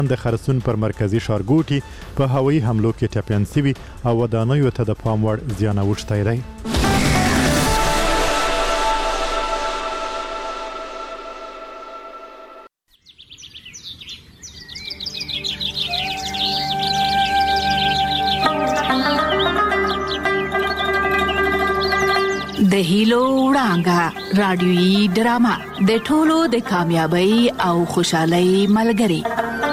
د خرسون پر مرکزی ښارګوټي په هوایي حملو کې ټپیان سوي او ودانیو ته د پام وړ زیان اوښتی دی. د هیلو وړانګه رادیویي ډرامه د ټولو د کامیابی او خوشحالۍ ملګری.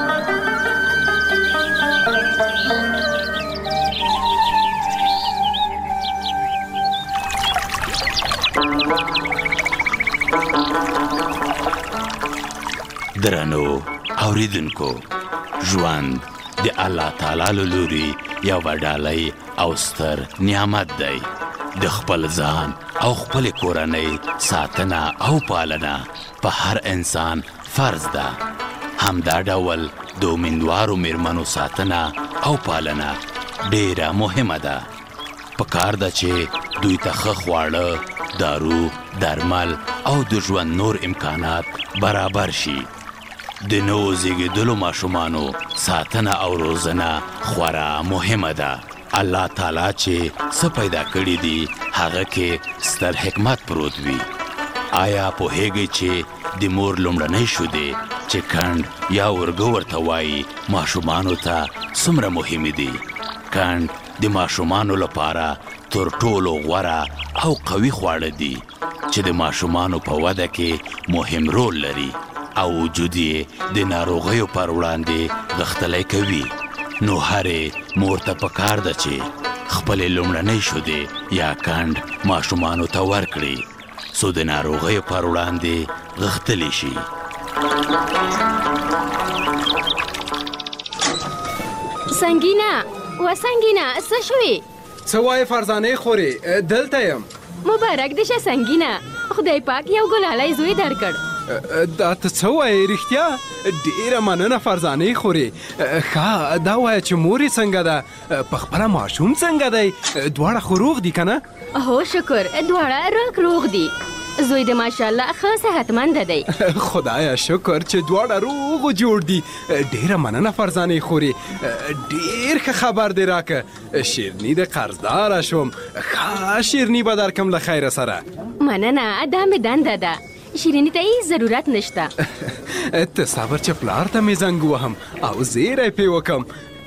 درنو اوریدونکو، ژوند د الله تعالی له لوري یو ډالۍ او ستر نعمت دی. د خپل ځان او خپل کورنۍ ساتنه او پالنه په هر انسان فرض ده. همدا ډول د امیندوارو میرمنو ساتنه او پالنه ډیره مهمه ده. پکار ده چې دوی ته ښه خواړه، دارو، درمل او د ژوند نور امکانات برابر شي. د نوو زیږېدلو ماشومانو ساتنه او روزنه خورا مهمه ده. الله تعالی چې څه پیدا کړي دي هغه کې ستر حکمت پروت وي. آیا پوهیږئ چې د مور لومړنۍ شیدې چې کڼ یا ورږه ورته وایي ماشومانو ته څومره مهمې دي؟ کڼ د ماشومانو لپاره تر ټولو غوره او قوي خواړه دي چې د ماشومانو په وده کې مهم رول لري او وجود یې د ناروغیو پر وړاندې غښتلی کوي. نو هرې مور ته پکار ده چې خپلې لومړنۍ شیدې یا کڼ ماشومانو ته ورکړي څو د ناروغیو پر وړاندې غښتلی شي. سنگینه و سنگینه څه شوې؟ څه وایې فرزانې خورې؟ دلته یم. مبارک دې شه سنگینه، خدای پاک یو ګلالی زوی درکړ. دا ته څه وایې رښتیا؟ ډېره مننه فرزانې خورې. ښه دا وایه چې مور یې څنګه ده؟ په خپله ماشوم څنګه دی؟ دواړه خو روغ دي که نه؟ هو شکر، دواړه روغ دي. زوی د ماشاءالله ښه صحتمنده دی. خدایا شکر چې دواړه روغ و جوړ دي. ډېره مننه فرزانې خورې، ډېر ښه خبر دی راکه. شیرني د قرضداره شوم. ښه شیرني به درکم له خیره سره. مننه، دا مې دنده ده. شیرینی ته هیڅ ضرورت نشته. ته صبر چې پلار ته مې زنګ وهم او زیری پې وکم.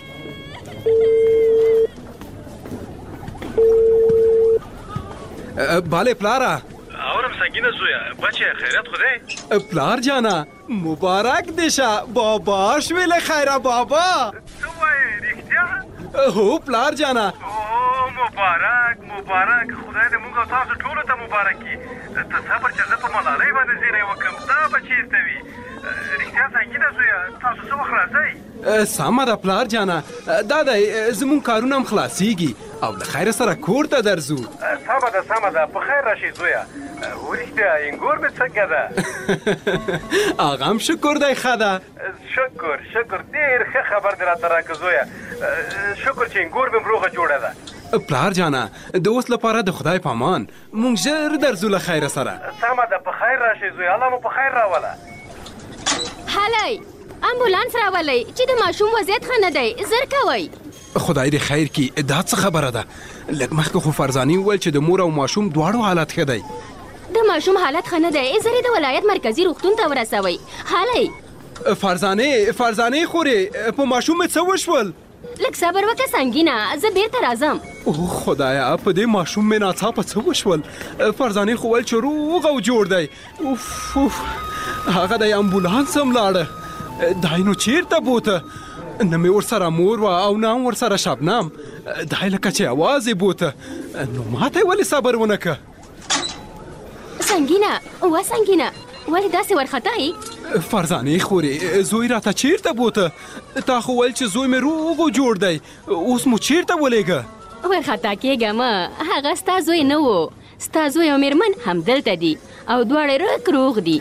بله پلاره. اورم سنگینه زویا، بچه خیرت خوده؟ پلار جانا مبارک دیشه. بابا شویل خیره بابا. تو وای ریختیا؟ هو پلار جانا. مبارک خدای دې موږ او تاسو ټولو ته مبارک کړي. ته صبر چې زه په ملالۍ باندې زیری وکړم. دا به چېرته وي؟ رښتیا سنګینه زویه، تاسو څه وخت راځئ؟ سمه ده پلار جانا، دا دی زموږ کارونه هم خلاصیږي او له خیره سره کور ته درځو. سمه ده په خیر راشئ زویه. ورښتیا انګور مې څنګه ده؟ هغه هم شکر دی ښه ده. شکر ډېر ښه خبر دې راته راکړه زویه. شکر چې انګور مې روغه جوړه ده. پلار جانا د اوس لپاره د خدای په امان مونږ ژر درځو له خیره سره. سمه ده په خیر راشئ زویه، الله مو په خیر راوله. هلئ امبولانس راولئ چې د ماشوم وضعیت ښه نه دی، زر کوئ. خدای دې خیر کړي. دا څه خبره ده؟ لږ مخکې خو فرزانې وویل چې د مور او ماشوم دواړو حالت ښه دی. د ماشوم حالت ښه نه دی، زر یې د ولایت مرکزي روغتون ته ورسوئ. هلئ فرزانې خورې په ماشوم مې څه وشول؟ لږ صبر وکړه سنگینه، زه بیرته راځم. اوه خدایا، په دې ماشوم مې ناڅاپه څه وشول؟ فرزانې خو ویل چې روغ او جوړ دی. اوف هغه د امبولانس هم لاړه. دای نو چیرته بوته؟ نه مې ورسره مور وه او نه هم ورسره شبنم. دای لکه چې اواز یې بوته. نو ماته یې ولې صبر ونه که؟ سنگینه ولې داسې ورختئ؟ فرزانې خورې زوی راته چیرته بوته؟ تا خو ویل چې زوی مې روغ و جوړ دی، اوس مو چیرته ولېږه؟ ورخطا کېږه مه، هغه ستا زوی نه و. ستا زوی او مېرمن همدلته دي او دواړه روغ دي.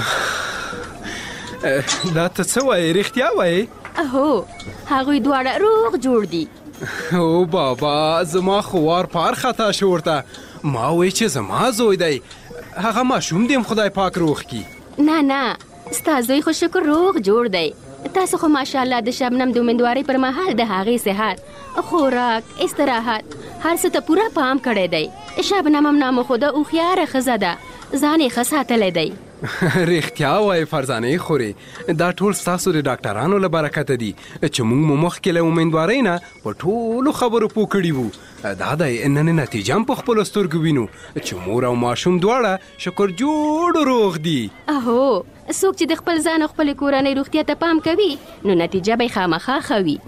دا ته څه وایې؟ رښتیا وایې؟ هو هغوی دواړه روغ جوړ دي. او بابا زما خو وار پار خطا شو ورته. ما وایي چې زما زوی دی، هغه ماشوم دې هم خدای پاک روغ کړي. نه ستا زوی خو شکر روغ جوړ دی. تاسو خو ماشاءالله د شبنم د امیندوارۍ پر مهال د هغې صحت، خوراک، استراحت هر څه ته پوره پام کړی دی. شبنم هم نامه خو د هوښیاره ښځه ده، ځان یې ښه ساتلی دی. رښتیا وایي فرزانې خورې، دا ټول ستاسو د ډاکټرانو له برکته دي چې موږ مو مخکې له امیندوارۍ نه په ټولو خبرو پوه کړي وو. دا دی نن نتیجه هم په خپلو سترګو وینو چې مور او ماشوم دواړه شکر جوړ روغ دي. اهو څوک چې د خپل ځان او خپلې کورنۍ روغتیا ته پام کوي نو نتیجه به یې خامخا ښه وي.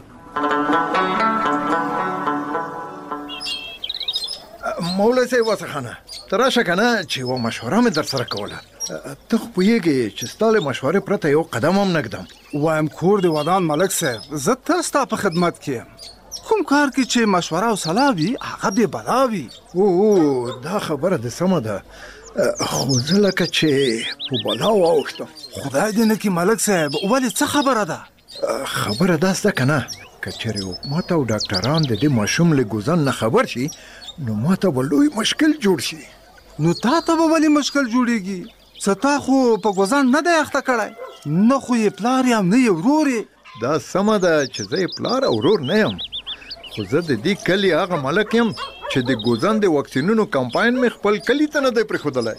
مولا صاحب واسخانه ته راشه که نه چې یوه مشوره مې در سره کوله. ته خو پوهېږې چې ستا له مشورې پرته یو قدم هم نه ږدم. وایم کور د ودان ملک صاحب، زه تل ستا په خدمت کې یم. کوم کار کې چې مشوره او صلاح وي هغه بې بلا وي. او دا خبره د سمه ده، خو زه لکه چې په بلا واوښتم. خدای دې نه کړي ملک صاحب، ولې څه خبره ده؟ خبره دا سته که نه، که چېرې حکومت او ډاکټران د دې ماشوم له ګوزن نه خبر شي نو ما ته به لوی مشکل جوړ شي. نو تا ته به ولې مشکل جوړېږي؟ څه تا خو په ګوزن نه دی اخته کړی، نه خو یې پلار یم نه یې ورور یې. دا سمه ده چې زه یې پلار او ورور نه یم، خو زه د دې کلي هغه ملک یم چې د ګوزن د واکسینونو کمپاین مې خپل کلي ته نه دی پرېښودلی.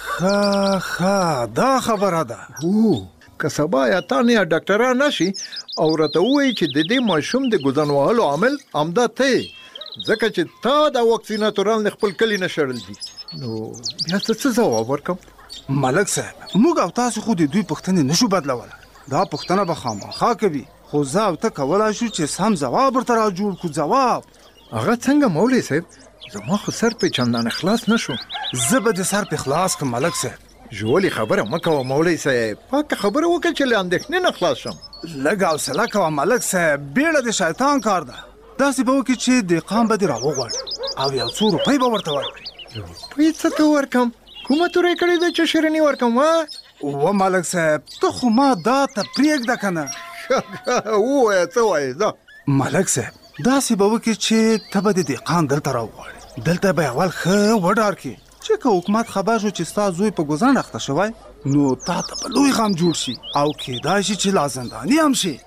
ښه دا خبره ده. که سبا یا تان یا ډاکټران راشي او راته ووایي چې د دې ماشوم د ګوزن وهلو عامل همدا ته ځکه چې تا دا واکسیناتوران د خپل کلي نه شړل دي، نو بیا څه ځواب ورکم؟ ملک صاحب، موږ او تاسو خو د دوی پوښتنې نشو بدلولی، دا پوښتنه به خامخا کوي، خو زه او ته کولی شو چې سم ځواب ورته را جوړ کړو. ځواب هغه څنګه مولوي صاحب؟ زما خو سر په چندانه خلاص نشو. زه به د سر په خلاص کړم ملک صاحب. ژولې خبره مه کوه مولوي صاحب، پاکه خبره وکړه چې له اندېښنې نه خلاص شم. لږ حوصله کوه ملک صاحب، بیړه د شیطان کار ده. داسې به وکړي چې دهقان به دې راوغواړي او یو څو روپۍ به ورته ورکړي. روپۍ څه ته ورکم؟ کومه تورې کړې ده چې شیریني ورکم؟ و ملک صاحب، ته خو ما دا ته پرېږده که نه. ووایه څه وایې ځه. ملک صاحب، داسې به وکړي چې ته به د دهقان دلته راوغواړي، دلته به یې اول ښه وډار کړي چې که حکومت خبر شو چې ستا زوی په ګوزن اخته شوی نو تا ته به لوی غم جوړ شي او کیدای شي چې لا زنداني هم شي.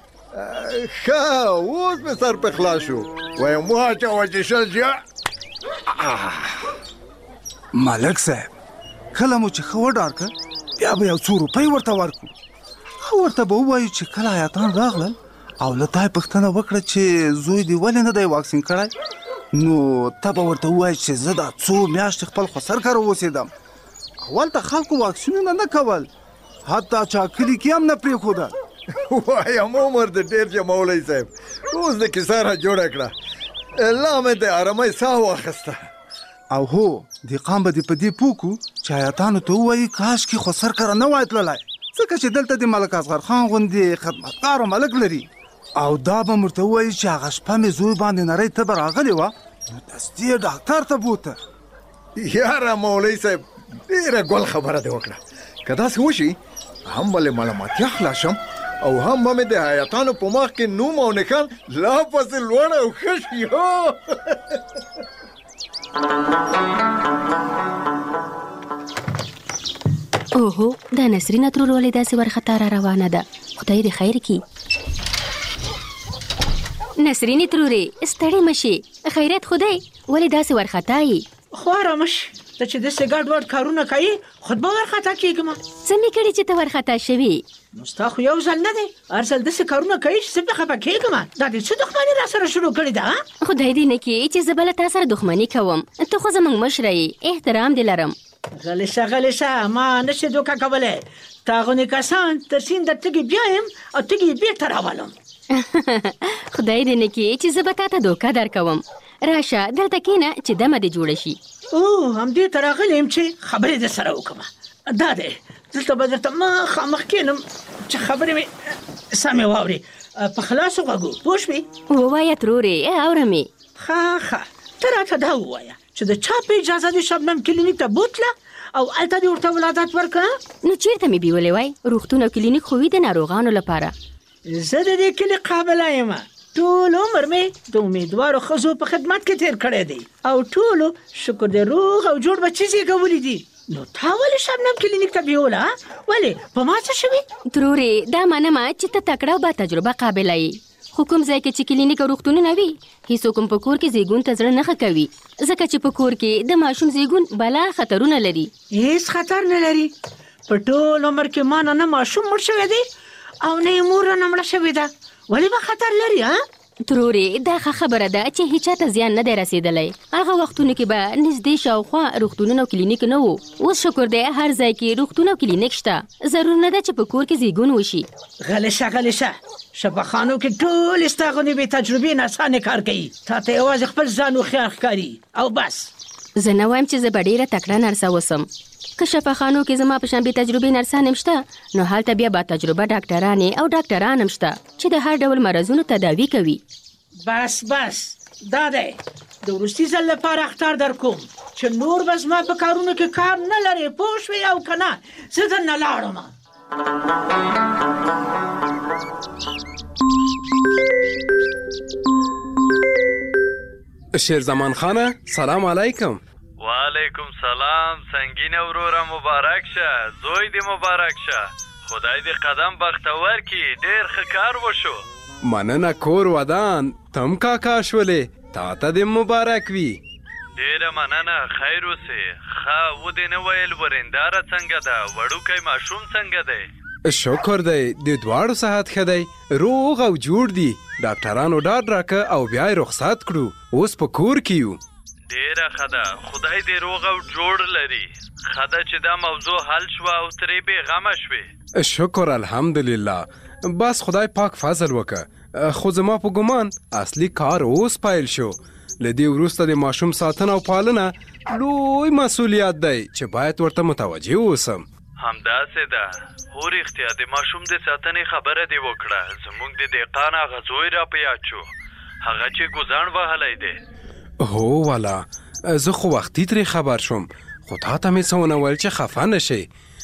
ښه اوس مې سر په خلاص شو. وایم واچوه چې شل شي. ملک صاحب، کله مو چې ښه وډار کړ بیا به یو څو روپۍ ورته ورکړو. ورته به ووایو چې کله آیاتان راغلل او له تا یې پوښتنه وکړه چې زوی دې ولې نه دی واکسین کړی، نو ته به ورته ووایې چې زه دا څو میاشتې خپل خسر کره اوسېدم. اول ته خلکو واکسینونه نه کول، حتی چا کلي کې هم نه پرېښودل. وایم عمر دې ډېر شه مولوي صاحب، اوس د کیسه را جوړه کړه، لا مې د ارامۍ ساه واخیسته. او هو دهقان به دې په دې پوه کړو چې آیاتانو ته ووایي کاشکې خسر کره نه وای تللی، ځکه چې دلته د ملک اصغر خان غوندې خدمتګاره ملک لري. او دا به ورته ووایي چې هغه شپه مې زوی باندې نرۍ تبه راغلې وه نو دستي یې ډاکټر ته بوته. یاره مولوي صاحب، ډېره ګل خبره دې وکړه. که داسې وشي هم به له ملامتیا خلاص شم او هم به مې د حیاتانو په مخ کې نوم او نښان لا پسې لوړ او ښه شي. اوهو، دا نسرینه ترور ولې داسې ورخطا را روانه ده؟ خدای دې خیر کړي. نسرینې ترورې، ستړې مه شې، خیریت خدای، ولې داسې ورخطا یې؟ خو ارامه شي، ته چې داسې ګډ وډ کارونه کوي خود به ورخطا کېږم. څه مې کړي چې ته ورخطا شوې؟ نو ستا خو یو ځل نه دی، هر ځل داسې کارونه کوي چې زه پې خفه کېږم. دا دې څه دښمني را سره شروع کړې ده؟ خدای دې نه کړي چې زه به له تا سره دښمني کوم. ته خو زموږ مشره یې، احترام دې لرم. غلی شه، ما نشي دوکه کولی. تا غونې کسان تر سیند تږي بیایم او تږي یې بېرته راولم. خدای دې نه کړي چې زه به تا ته دوکه درکوم. راشه دلته کښېنه چې دمه دې جوړه شي. همدې ته راغلی یم چې خبرې در سره وکړم. دا دی، دلته به درته مخامخ کښېنم چې خبرې مې سمې واورې په خلاصو غوږو. پوه شوې؟ ووایه ترورې، اورم یې. ښه، ته راته دا ووایه چې د چا په اجازه دې شبنم کلینیک ته بوتله او هلته دې ورته ولادت ورکړه؟ نو چېرته مې بیولې وای؟ روغتون او کلینیک خو وي د ناروغانو لپاره. زه د دې کلي قابله یم. ټول عمر مې د امیدوارو ښځو په خدمت کې تیر کړی دی او ټولو شکر دې روغ او جوړ بچي زېږولي دي. نو تا ولې شبنم کلینیک ته بیوله ولې په ما څه شوي ترورې دا منمه چې ته تکړه او با تجربه قابله یې خو کوم ځای کې چې کلینیک او روغتونونه وي هیڅوک هم په کور کې زیږون ته زړه نه ښه کوي ځکه چې په کور کې د ماشوم زیږون بلا خطرونه لري هیڅ خطر نه لري په ټول عمر کې ما نه ماشوم مړ شوی دی او نه یې مور نه مړه شوې ده ولې به خطر لري ترورې دا ښه خبره ده چې هیچا ته زیان نه دی رسېدلی هغه وختونو کې به نږدې شاوخوا روغتونونه او کلینیک نه وو اوس شکر دی هر ځای کې روغتون او کلینیک شته ضرور نه ده چې په کور کې زیږون وشي غلی شه شفاخانو کې ټول ستا غوندې بې تجربې نرسانې کار کوي تا ته یوازې خپل ځان هوښیار ښکاري او بس زه نه وایم چې زه به ډېره تکړه نرسه اوسم که شفاخانو کې زما په شان بې تجربې نرسان هم شته نو هلته بیا با تجربه ډاکټرانې او ډاکټران هم شته چې د هر ډول مرضونو تداوي کوي بس دا دی د وروستي ځل لپاره اخطار در کوم چې نور به زما په کارونو کې کار نه لرې پوه شوې او که نه زه درنه لاړم شیرزمان خانه سلام علیکم وعلیکم سلام سنگینه وروره مبارک شه زوی دی مبارک شه خدای دې قدم بختور کی ډیر ښه کار وشو مننه کور ودان تم کاکا شولې تا ته دې مبارک وي ډیره مننه خیر اوسې ښه ودې نه ویل ورنداره څنګه ده وړوکی ماشوم څنګه دی شکر دی د دواړو صحت ښه دی روغ او جوړ دي ډاکټرانو ډاډ راکه او بیا یې رخصت کړو اوس په کور کې یو ډیره ښه ده خدای دې روغ او جوړ لري ښه ده چې دا موضوع حل شوه او ترې بېغمه شوې شکر الحمدلله بس خدای پاک فضل وکړه خو زما په ګمان اصلي کار اوس پیل شو له دې وروسته د ماشوم ساتنه او پالنه لوی مسؤلیت دی چې باید ورته متوجه اوسم همداسې ده هو رښتیا د ماشوم د ساتنې خبره دې وکړه زموږ د دهقان هغه زوی را په یاد شو هغه چې ګوزاڼ وهلی دی هو والا زه خو وختي ترې خبر شوم خو تا ته مې څه ونه ویل چې خفه نه شي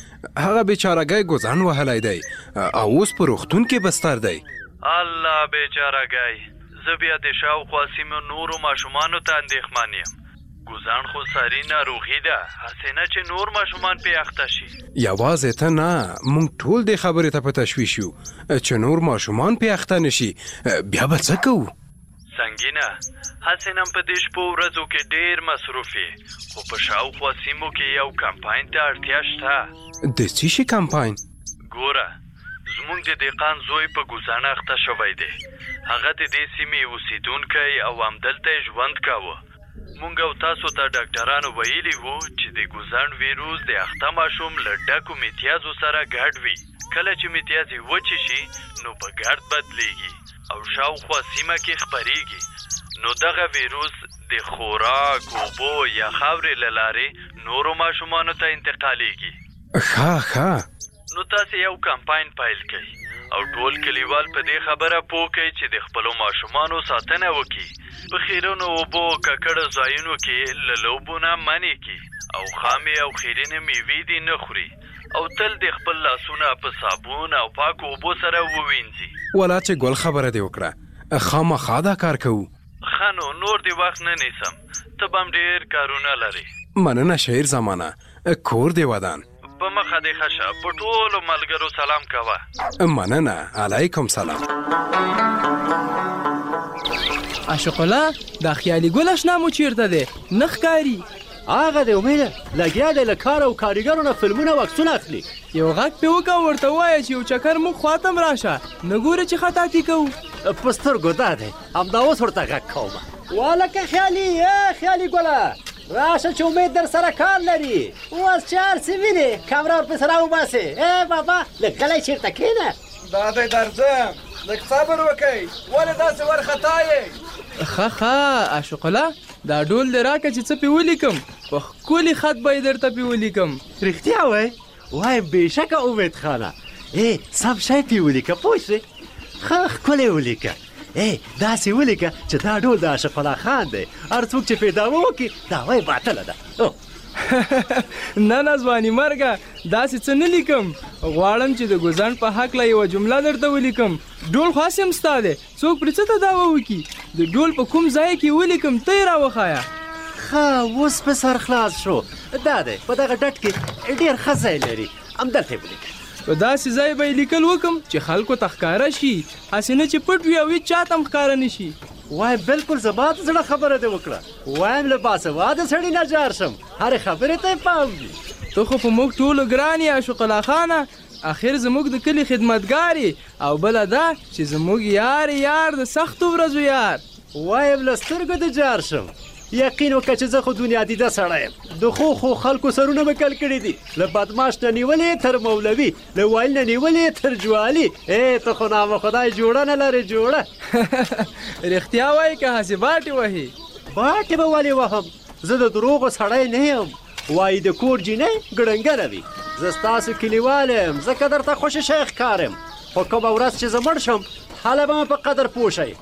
هغه بیچارهګی ګوزاڼ وهلی دی او اوس په روغتون کې بستر دی الله بیچارهګی زه بیا د شاوخوا سیمو نورو ماشومانو ته اندېښمن یم ګوزاڼ خو ساري ناروغي ده هسې نه چې نور ماشومان پې اخته شي یوازې ته نه موږ ټول دې خبرې ته په تشویش یو چې نور ماشومان پې اخته نشي بیا به څه کوو سنگینه هسې نن په دې شپو ورځو کې ډېر مصروف یې خو په شاوخوا سیمو کې یو کمپاین ته اړتیا شته د څه شي کمپاین ګوره زموږ د دهقان زوی په ګوزاڼ اخته شوی دی هغه د دې سیمې اوسیدونکی او همدلته یې ژوند کاوه مونږ او تاسو ته ډاکټرانو ویلي وو چې د ګوزاڼ ویروس د اخته ماشوم له ډکو میتیازو سره ګډ وي کله چې میتیازې وچې شي نو په ګرد بدلیږي او شاوخوا سیمه کې خپریږي نو دغه ویروس د خوراک اوبو یا خاورې له لارې نورو ماشومانو ته انتقالیږي ښه نو تاسې یو کمپاین پیل کړئ او ټول کلیوال په دې خبره پوه کړئ چې د خپلو ماشومانو ساتنه وکړي په خیرونو اوبو ککړو ځایونو کې له لوبو نه منع کړي او خامې او خیرنې میوې دې نه خوري او تل د خپل لاسونه په صابون او پاکو اوبو سره ووینځي ولا چې ګل خبره دې وکړه خامخا دا کار کوو ښه نو نور دې وخت نه نیسم ته به هم ډېر کارونه لرې مننه شعر زمانه کور دې ودان په مخه دې ښه شه په ټولو ملګرو سلام کوه مننه علیکم سلام عاشق الله دا خیالي ګل اشنا مو چیرته دی نه ښکاري هغه دی امیده لګیا دی له کار او کاریګرو نه فلمونه او عکسونه اخلي یو غږ پې وکړه ورته ووایه چې یو چکر موږ خواته م راشه نه ګوره چې خطاطي کوو په سترګو دا دی همدا اوس ورته غږ کومه والکه خیالي خیالي ګله راشه چې امید در سره کار لري اوس چې هر څه وینې کمره ورپسې راوباسې بابا لږ غلی چېرته کښېنه دا دی درځم لږ صبر وکئ ولې داسې وارخطا یې ښه عاشق الله دا ډول دې راکړه چې څه پې ولیکم په ښکلي خط به یې درته پې ولیکم رښتیا وایي بېشکه امید خانه سم شی پې ولیکه پوه شوې ښه ښکلی ولیکه داسې ولیکه چې دا ډول د اشرف الله خان دی هر څوک چې پې دعوه وکړي دعوه یې باطله ده نه ځواني مرګه داسې څه نه لیکم غواړم چې د ګوزاڼ په هکله یوه جمله درته ولیکم ډول خاص هم ستا دی څوک پرې څه ته دعوه وکړي د ډول په کوم ځای کې ولیکم ته یې راوښایه ښه اوس په سر خلاص شو. دا دی په دغه ډټ کې ډېر ښه ځای لري، همدلته یې ولیکه. په داسې ځای به یې لیکل وکم چې خلکو ته ښکاره شي، هسې نه چې پټ وي او هېڅ چا ته هم ښکاره نه شي. وایم بالکل زما د زړه خبره دې وکړه. وایم له باسواده سړي نه جار شم، هرې خبرې ته یې پام وي. ته خو په موږ ټولو ګران یې عاشق الله خانه، اخر زموږ د کلي خدمتګار او بله دا چې زموږ یار د سختو ورځو یار. وایم له سترګو د جار شم. یقین وکړه چې زه خو دنیا دیده سړی یم. د خو خلکو سرونه مې کل کړي دي، له بدماش نه نیولې تر مولوي، له وایل نه نیولې تر جوالي. ته خو نامه خدای جوړه نه لرې جوړه. رښتیا وایي که هسې باټې وهي؟ باټې به ولې وهم، زه د دروغو سړی نه یم. وایي د کور جینۍ ګړنګره وي. زه ستاسو کلیوال یم، ځکه درته خوشې شی ښکارم. خو کومه ورځ چې زه مړ شم هله به مې په قدر پوه شئ.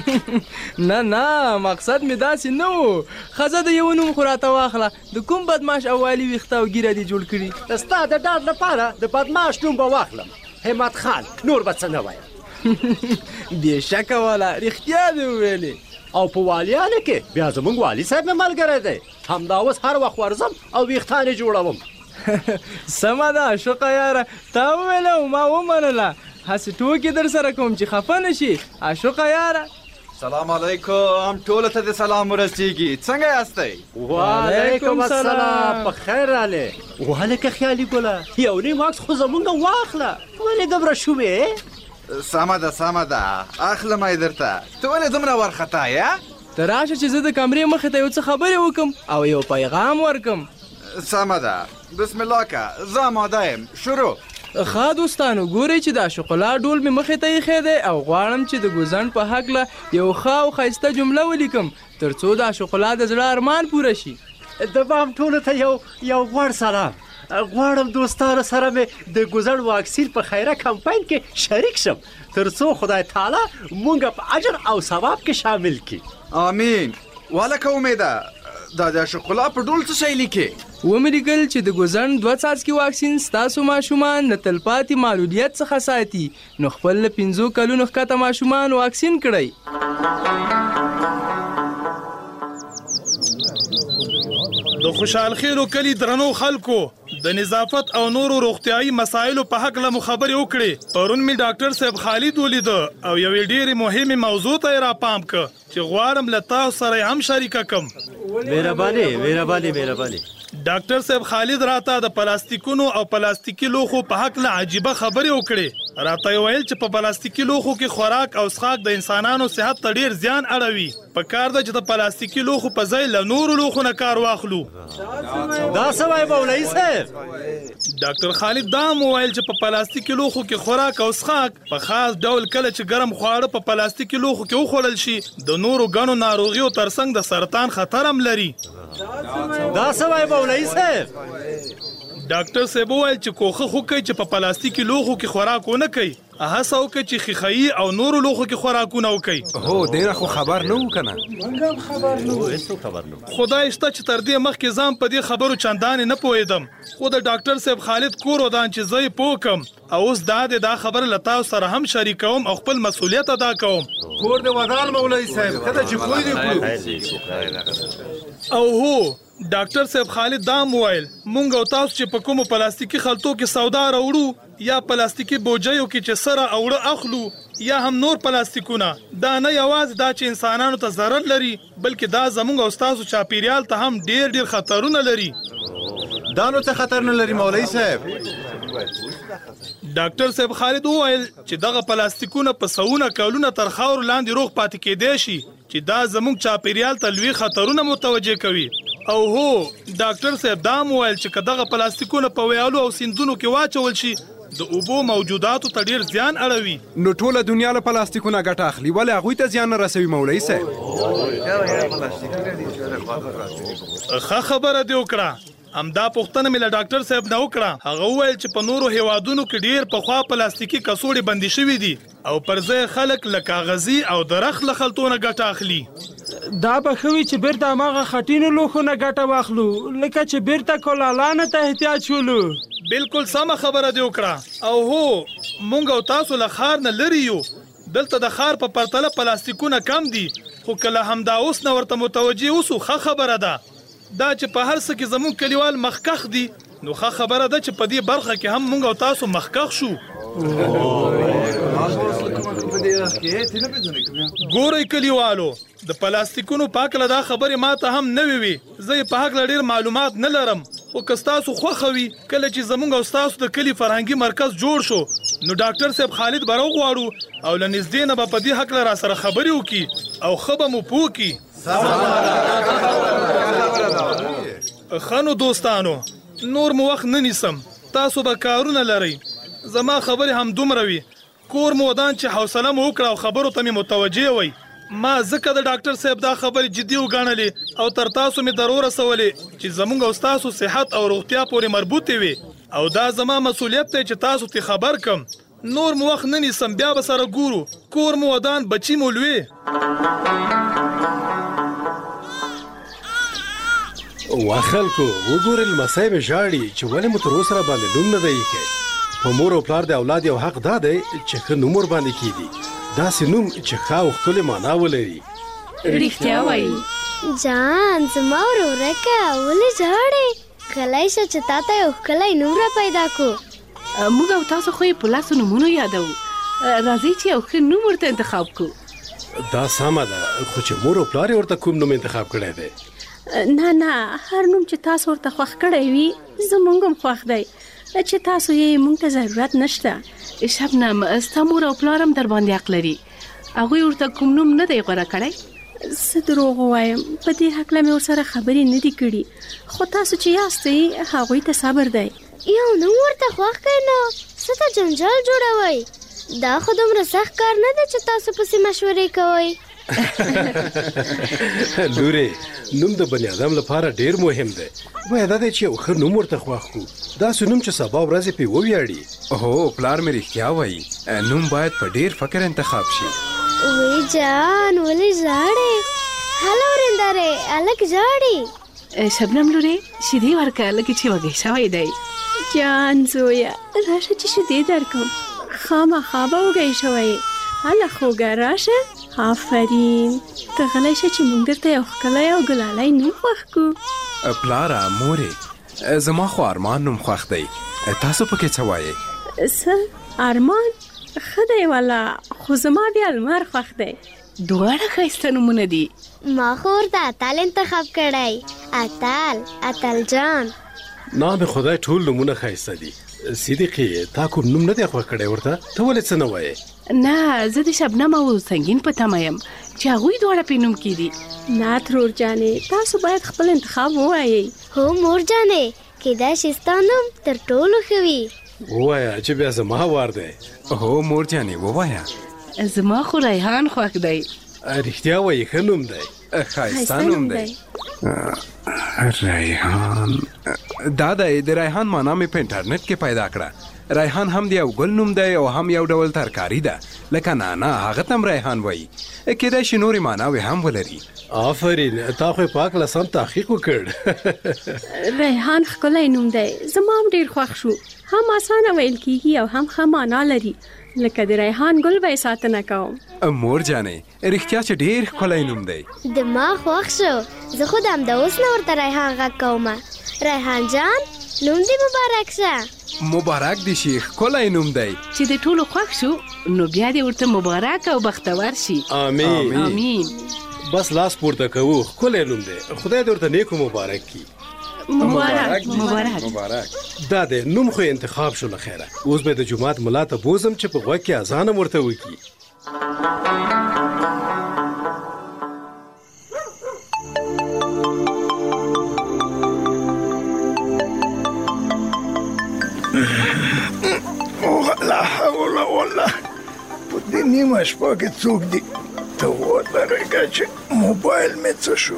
نه مقصد مې داسې نه و. ښځه د یو نوم خو راته واخله. د کوم بدماش او والي ویښته او ږیره دې جوړ کړي؟ ستا د ډاډ لپاره د بدماش نوم به واخلم، همت خان، نور به څه نه وایم. بېشکه والا رښتیا دې وویلې. او په والیانو کې بیا زموږ والي صاحب مې ملګری دی. همدا اوس هر وخت ورځم او ویښتان یې جوړوم. سمه ده عاشقه یاره، تا وویله او ما ومنله. هسې ټوکې در سره کوم چې خفه نه شي عاشقه یاره. سلام علیکم، ټولو ته د سلام ورسیږي. څنګه یاستئ؟ وعلیکم السلام، په خیر راغلې. وهلکه خیالي ګله، یو نیم عکس خو زمونږ واخله. ولې دومره شومې؟ سمه ده اخلم یې درته. ته ولې دومره وارخطا یې؟ ته راشه چې زه د کمرې مخې ته یو څه خبرې وکم او یو پیغام ورکم. سمه ده، بسم الله که، زه آماده یم، شروع. ښه دوستانو، ګورئ چې دا شوکولا ډول مې مخې ته ایښی دی او غواړم چې د ګوزڼ په هکله یو ښه او ښایسته جمله ولیکم تر څو دا شوکولا د زړه ارمان پوره شي. د بام ټولو ته یو غوړ سلام. غواړم دوستانو سره مې د ګوزڼ واکسین په خیره کمپاین کې شریک شم تر څو خدای تعالی مونږ په اجر او ثواب کې شامل کړي. آمین. والکه امیده، دا د شوکولا په ډول څه شی لیکې؟ ومې لیکل چې د ګوزڼ 2 څاڅکي واکسین ستاسو ماشومان د تلپاتې معلولیت څخه ساتي، نو خپل له 5 کلونو ښکته ماشومان واکسین کړئ. د خوشحال خیلو کلي درنو خلکو د نظافت او نورو روغتیایي مسایلو په حق له خبرې وکړې. پرون مې ډاکټر صاحب خالد ولیده او یوې ډېرې مهمې موضوع ته یې راپام که چې غواړم له تاسو سره هم شریکه کم. مهرباني. ډاکټر صاحب خالد راته د پلاستیکونو او پلاستیکي لوښو په حق له عجیبه خبرې وکړې. راته یې ویل چې په پلاستیکي لوښو کې خوراک او څښاک د انسانانو صحت ته ډېر زیان اړوي. پکار ده چې د پلاستیکي لوښو په ځای له نورو لوښو نه کار واخلو. دا څه وایي مولوي صاحب؟ ډاکټر خالد دا هم وویل چې په پلاستیکي لوښو کې خوراک او څښاک په خاص ډول کله چې ګرم خواړه په پلاستیکي لوښو کې وخوړل شي د نورو ګڼو ناروغیو ترڅنګ د سرطان خطر هم لري. دا څه وایي مولوي صاحب؟ ډاکټر صاحب وویل چې کوښښ وکړئ چې په پلاستیکي لوښو کې خوراک ونه کوئ. هڅه وکړئ چې ښیښایي او نورو لوښو کې خوراکونه وکړئ. هو ډېره خو خبر نه وو که نه؟ خدای شته چې تر دې مخکې ځان په دې خبرو چندانې نه پوهېدم، خو د ډاکټر صاحب خالد کور ودان چې زه یې پوه کړم او اوس دا خبره له تاسو سره هم شریکوم او خپل مسؤلیت ادا کوم. کور دې ودان مولوي صاحب، کله چې پوه دې کړو. او هو ډاکټر صاحب خالد دا هم وویل مونږ او تاسو چې په کومو پلاستیکي خلطو کې سودا راوړو یا پلاستیکي بوجیو کې چې سره اوړه اخلو یا هم نور پلاستیکونه، دا نه یوازې دا چې انسانانو ته ضرر لري بلکې دا زمونږ او تاسو چاپیریال ته هم ډېر خطرونه لري. دا نو څه خطر نه لري مولوي صاحب؟ ډاکټر صاحب خالد وویل چې دغه پلاستیکونه په سوونه کلونه تر خاورو لاندې روغ پاتې کېدی شي چې دا زموږ چاپیریال ته لوی خطرونه متوجه کوي. او هو ډاکټر صاحب دا هم وویل چې که دغه پلاستیکونه په ویالو او سیندونو کې واچول شي د اوبو موجوداتو ته ډېر زیان اړوي. نو ټوله دنیا له پلاستیکونه ګټه اخلي، ولې هغوی ته زیان نه رسوي مولوي صاحب؟ ښه خبره دې وکړه. همدا پوښتنه مې له ډاکټر صاحب نه وکړه. هغه وویل چې په نورو هیوادونو کې ډېر پخوا پلاستیکي کڅوړې بندي شوي دي او پر ځای خلک له کاغذي او درخت له خلطو نه ګټه اخلي. دا به ښه وي چې بیرته هماغه خټینو لوښو نه ګټه واخلو لکه چې بیرته کولالانو ته احتیاج شولو. بالکل سمه خبره دې وکړه. او هو مونږ او تاسو له ښار نه لرې یو، دلته د ښار په پرتله پلاستیکونه کم دي، خو کله همدا اوس نه ورته متوجه اوسو ښه خبره ده. دا چې په هر څه کې زموږ کلیوال مخکخ دي نو ښه خبره ده چې په دې برخه کې هم موږ او تاسو مخکخ شو. ګورئ کلیوالو د پلاستیکونو په هکله دا خبرې ما ته هم نوې وي. زه یې په هکله ډېر معلومات نه لرم، خو که ستاسو خوښه وي کله چې زموږ او ستاسو د کلي فرهنګي مرکز جوړ شو نو ډاکټر صاحب خالد به راوغواړو او له نږدې نه به په دې هکله را سره خبرې وکړي او ښه به مو پوه کړي. ښه نو دوستانو نور مو وخت نه نیسم، تاسو به کارونه لرئ. زما خبرې هم دومره وي. کور مو ودان چې حوصله مو وکړه او خبرو ته مې متوجه وئ. ما ځکه د ډاکټر صاحب دا خبرې جدي وګڼلې او تر تاسو مې در ورسولې چې زموږ او ستاسو صحت او روغتیا پورې مربوطې وي او دا زما مسؤلیت دی چې تاسو ته خبر کم. نور مو وخت نه نیسم، بیا به سره ګورو. کور مو ودان، بچي مو لوی. وا خلکو وګورئ لمسی مې ژاړي چې ولې مو تر اوسه راباندې نوم نه دی ایښی. په مور او پلار د اولاد یو حق دا دی چې ښه نوم ورباندې کېږي، داسې نوم چې ښه او ښکلې معنا ولري. رښتیا وایي جان زما ورورکه ولې ژاړې؟ کلی شه چې تا ته یو ښکلی نوم را پیدا کړو. موږ او تاسو خو یې په لاسو نومونو یادوو. راځئ چې یو ښه نوم ورته انتخاب کړو. دا سمه ده، خو چې مور او پلار یې ورته کوم نوم انتخاب کړی دی؟ نه هر نوم چې تاسو ورته خوښ کړی وي زموږ هم خوښ دی، چې تاسو یې موږ ته ضرورت نشته. شبنم ستا مور او پلار هم در باندې حق لري، هغوی ورته کوم نوم نه دی غوره کړی. څه دروغ ووایم، په دې هکله مې ورسره خبرې نه دي کړي، خو تاسو چې یاستئ هغوی ته صبر دی. یو نوم ورته خوښ کړئ نو څه ته جنجال جوړوئ؟ دا خو دومره سخت کار نه دی چې تاسو پسې مشورې کوئ. لورې نوم د بني ادم لپاره ډیر مهم دی. باید دا دی چې یو ښه نوم ورته خوښ کړو، داسې نوم چې سبا ورځې پرې وویاړي. هو پلار مې رښتیا وایي، نوم باید په ډیر فکر انتخاب شي. وی جان ولې ژاړې؟ هلو ورېندارې هلک ژاړي. شبنم لورې شیدې ورکړه لکه چې وږی شوی دی. جان زویه راشه چې شیدې درکړم، خامخا به وږی شوی. هله خوږه راشه. آفرین ته غلی شه چې موږ درته یو ښکلی او ګلالی نوم خوښ کړو. پلاره مورې زما خو ارمان نوم خوښ دی، تاسو پکې څه وایئ؟ څه ارمان؟ ښه دی والا، خو زما بیا لمر خوښ دی. دواړه ښایسته نومونه دي. ما خو ورته اتل انتخاب کړی، اتل جان. نام خدای ټول نومونه ښایسته دي. صدیقې تا کوم نوم نه دی خوښ کړی ورته؟ ته ولې څه نه وایې؟ نه زه د شبنم او سنگین په تمه یم چې هغوی دواړه پې نوم کېدي. نه ترور جانې تاسو باید خپل انتخاب ووایئ. هو مور جانې کیدای شي ستا نوم تر ټولو ښه وي. ووایه چې بیا زما وار دی. هو مور جانې ووایه. زما خو ریحان خوښ دی. رښتیا وایي ښه نوم دی، ښایسته نوم دی. ریحان دا دی، د ریحان معنا مې په انټرنیټ کې پیدا کړه. ریحان هم د یو ګل نوم دی او هم یو ډول ترکاري ده، لکه نانا هغه ته هم ریحان وایي. کیدای شي نورې معناوې هم ولري. آفرین تا خو په هکله سم تحقیق وکړ. ریحان ښکلی نوم دی، زما هم ډېر خوښ شو. هم اسانه ویل کېږي او هم ښه معنا لري، لکه د ریحان ګل به یې ساتنه کوم. مور جانې رښتیا چې ډېر ښکلی نوم دی. د ما خوښ شو، زه خو د همدا اوس نه ورته ریحان غږ کومه. ریحان جان نوم دې مبارک شه. مبارک دې شي، ښکلی نوم دی. چې د ټولو خوښ شو نو بیا دې ورته مبارک او بختور شي. آمین آمین. بس لاس پورته کوو، ښکلی نوم دی، خدای دې ورته نیکو مبارک کړي. مبارک. دا دی نوم خو انتخاب شو. له خیره اوس به د جومات ملا ته بوزم چې په غوږ کې اذان هم ورته وکړي. لا حول ولا په دې نیمه شپه کې څوک دي؟ ته ودرېږه چې موبایل مې څه شو.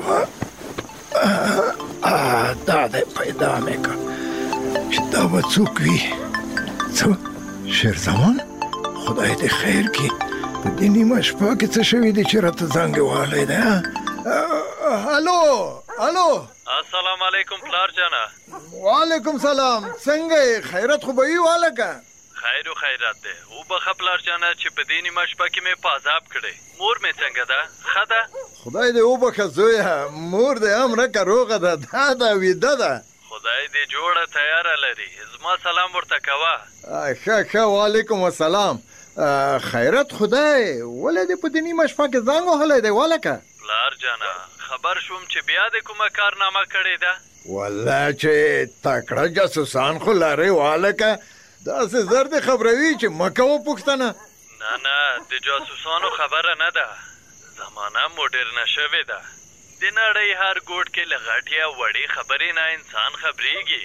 دا دی پیدا مې کړ چې دا به څوک وي. څه شیرزمان خدای دې خیر کړي، په دې نیمه شپه کې څه شوي دي چې راته زنګ وهلی دی؟ هلو السلام علیکم پلار جانا. وعلیکم سلام. څنګه یې؟ خیرت خو به وي والکه؟ خیر و خیرات دی. او بخه پلار جانا چې په دې نیمه شپه کې مې په عذاب کړی. مور مې څنګه ده؟ ښه ده؟ خدای دې وبخه زویه، مور دې هم رکه روغه ده، دا ده ویده ده. خدای دې جوړه تیاره لري، زما سلام ورته کوه. ښه وعلیکم السلام. خیرت خدای، ولې دې په دې نیمه شپه کې زنګ وهلی دی والکه؟ پلار جانه خبر شوم چې بیا دې کومه کارنامه کړې ده. والله چې تکړه جاسوسان خو لرې والکه، داسې زر دې خبروي چې مه کوه پوښتنه. نه د جاسوسانو خبره نه ده، زمانه موډرنه شوې ده. د نړۍ هر ګوټ کې له غټې او وړې خبرې نه انسان خبرېږي.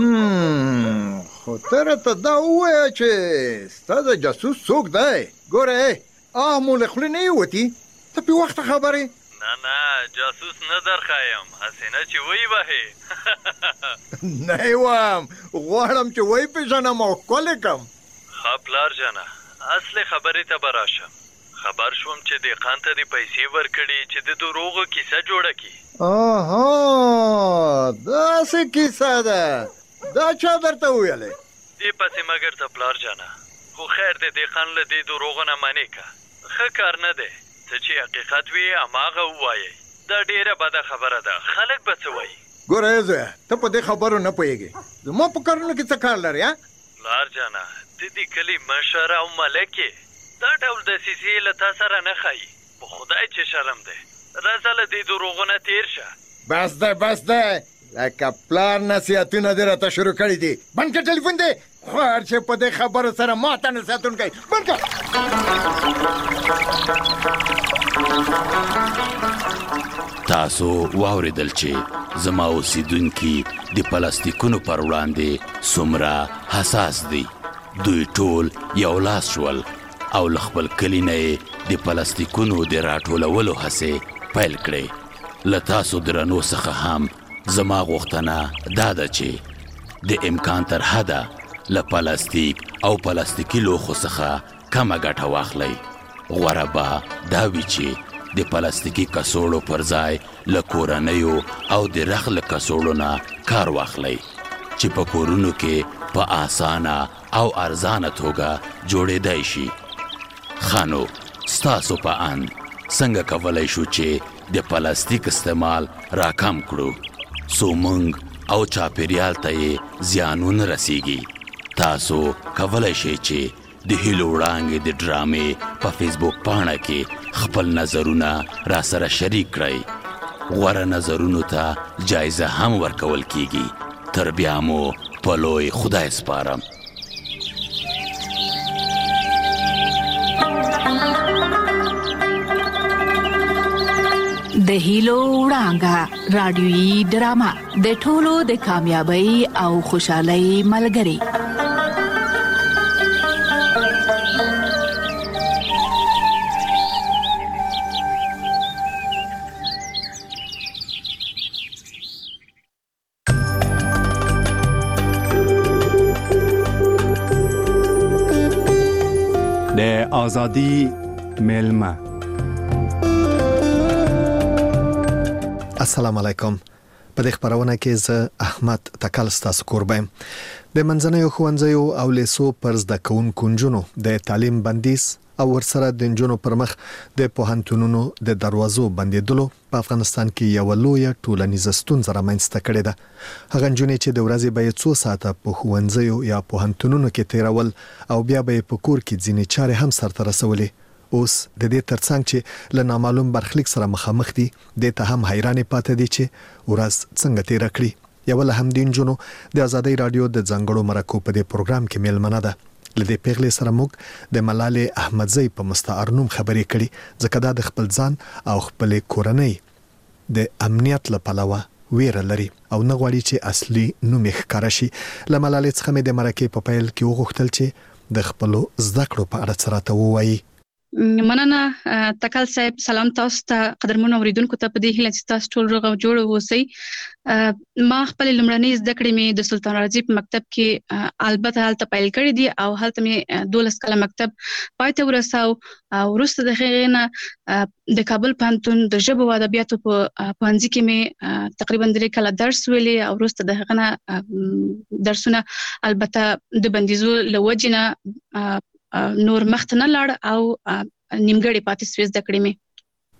خو ته راته دا ووایه چې ستا د جاسوس څوک دی؟ ګوره مو له خولې نه یې وتي، ته پې وخته خبرې. نه جاسوس نه درښایم، هسې نه چې وی وهې. نه یې وایم، غواړم چې وی پېژنم او ښکلې کړم. ښه پلار جانه، اصلي خبرې ته به راشم. خبر شوم چې دهقان ته دې پیسې ورکړي چې د دروغو کیسه جوړه کړي. داسې کیسه ده، دا چا درته وویلې؟ دې پسې مګر ته پلار جانه، خو خیر دې دهقان له دې دروغو نه منې که، ښه کار نه دی. ته چې حقیقت وي هماغه ووایې، دا ډېره بده خبره ده، خلک به څه وایي؟ ګوره زویه، ته په دې خبرو نه پوهېږې، زما په کارونو کې څه کار لرې؟ پلار جانه د دې کلي مشر او ملک یې، دا ډول دسیسې له تا سره نه ښایي. په خدای چې شرم دی، راځه له دې دروغو نه تېر شه. بس دی، لکه پلار نصیحتونه دې راته شروع کړي دي. بند کړه ټلیفون دې، خوار چې په دې خبرو سره ما ته نصیحتونه کوي. بند کړه. تاسو واوریدل چې زما اوسیدونکي د پلاستیکونو پر وړاندې څومره حساس دي. دوی ټول یو لاس شول او له خپل کلي نه یې د پلاستیکونو د راټولولو هڅې پیل کړې. له تاسو درنو څخه هم زما غوښتنه دا ده چې د امکان تر حده له پلاستیک او پلاستیکي لوښو څخه کمه ګټه واخلئ. غوره به دا وي چې د پلاستیکي کڅوړو پر ځای له کورنیو او د رخ له کڅوړو نه کار واخلئ چې په کورونو کې په اسانه او ارزانه توګه جوړېدای شي. خانو ستاسو په اند څنګه کولی شو چې د پلاستیک استعمال راکم کړو څو موږ او چاپیریال ته یې زیانونه رسیږي؟ تاسو کولی شئ چې د هیلو وړانګې د ډرامې په فیسبوک پاڼه کې خپل نظرونه را سره شریک کړئ. غوره نظرونو ته جایزه هم ورکول کیږي. تر بیا مو په لوی خدای سپارم. د هیلو وړانګه رادیویي ډرامه د ټولو د کامیابی او خوشحالۍ ملګری. د آزادی میلمه. السلام علیکم. په دې خبرونه کې زه احمد تکل ستاسو کوربم. د منځنیو ښوونځیو او لیسو پر زده کوونکو نجونو د تعلیم بندیز او ورسره د نجونو پر مخ د پوهنتونونو د دروازو بندیدلو په افغانستان کې یو لوی ټولنیزه ستونزه رامنځته کړې ده. هغه نجونې چې د ورځې به 2 ساعته په ښوونځیو یا پوهنتونونو کې تیرول او بیا به په کور کې ځینې چارې هم سرته رسولې، اوس د دې ترڅنګ چې له نامعلوم برخلیک سره مخامخ دي، د ته هم حیرانې پاتې دي چې ورځ څنګه تیر کړي. یو له هم دین جنو د آزادۍ رادیو د ځنګړو مرکو په دې پروګرام کې میلمنه ده. لدې پیغلې سره موږ د ملالې احمدزۍ په مستعار نوم خبرې کړي، ځکه دا د خپل ځان او خپل کورنۍ د امنیت لپاره ویره لري او نه غواړي چې اصلي نوم یې ښکاره شي. له ملالې څخه مې د مرکې په پیل کې وغوښتل چې د خپل زده کړو په اړه څه راته ووایي. مننه تکل صاحب. سلام تاسو ته قدرمنو اوریدونکو ته. په دې هیله چې تاسو ټول روغ او جوړ اوسئ. ما خپل لومړنۍ زده کړې مې د سلطان راځي په مکتب کې البته هلته پیل کړې دي او هلته مې 12 کاله مکتب پای ته ورساو. وروسته د هغې نه د کابل پوهنتون د ژبو او ادبیاتو په پوهنځي کې مې تقریبا 3 کاله درس ویلي او وروسته د هغې نه درسونه البته د بندیزو له وجې نه نور مخته نه لاړ او نیمګړې پاتې سوې زده کړې مې.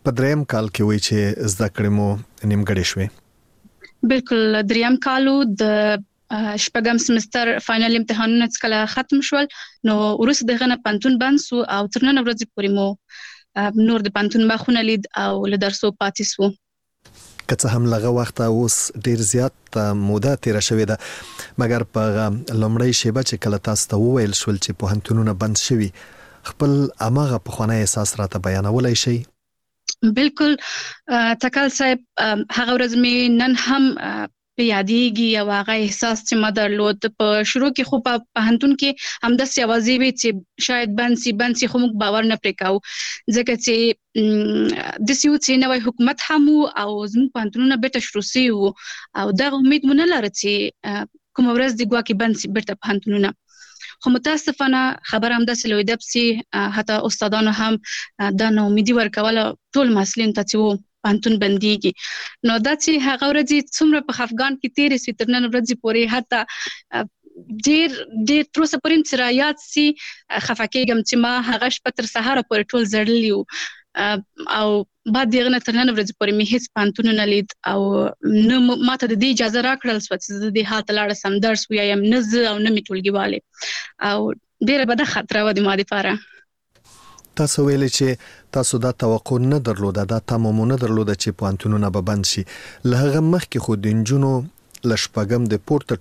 په دریم کال کې وایي چې زده کړې مو نیمګړې شوې. بالکل دریم کالو د شپږم سمستر فائنل امتحانونه څکله ختم شول نو وروسته دغه نه پانتون بند سو او تر نن ورځې پورې مو نور د پانتون مخونه لید او له درسو پاتې سو. که څه هم لغه وخت اوس ډیر زیات موده تیر شوې ده مګر په لومړی شیبه چې کله تاسو ته وویل شول چې پوهنتونونه بند شوي خپل اماغه پخوانی احساس راته بیانولای شئ؟ بالکل تکل صاحب هغه ورځ مې نن هم په یادېږي او هغه احساس چې ما درلود په شروع کې خو په پوهنتون کې همداسې اوازې وي چې شاید بند سي خو موږ باور نه پرې کوو ځکه چې داسې و چې نوی حکومت هم و او زموږ پوهنتونونه بیرته شروع سوي وو او دغه امید مو نه لره چې کومه ورځ دې ګواکې بند سي بیرته پوهنتونونه خو متاسفانه خبر همداسې لویده پسې حتی استادانو هم دا ناامیدي ورکوله ټول محصلینو ته چې و پوهنتون بندیږي نو دا چې هغه ورځې څومره په خفګان کې تېرې سوې تر نن ورځې پورې حتی ډېر تر اوسه پورې چې رایاد سي خفه کېږم چې ما هغه شپه تر سهاره پورې ټول زړلي وو او بعد دغه نه تر نن ورځې پورې مې هېڅ پوهنتون نه لید او نه ماته د دې اجازه راکړل سوه چې زه دې حال ته لاړه سم درس ووایم نه زه او نه مې ټولګیوالې او ډېره بده خطره وه د ما دپاره. تاسو ویلي چې تاسو دا توقع نه درلوده دا تمه مو نه درلوده چې پوهنتونونه به بند شي له هغه مخکې خو د نجونو له شپږم د پورته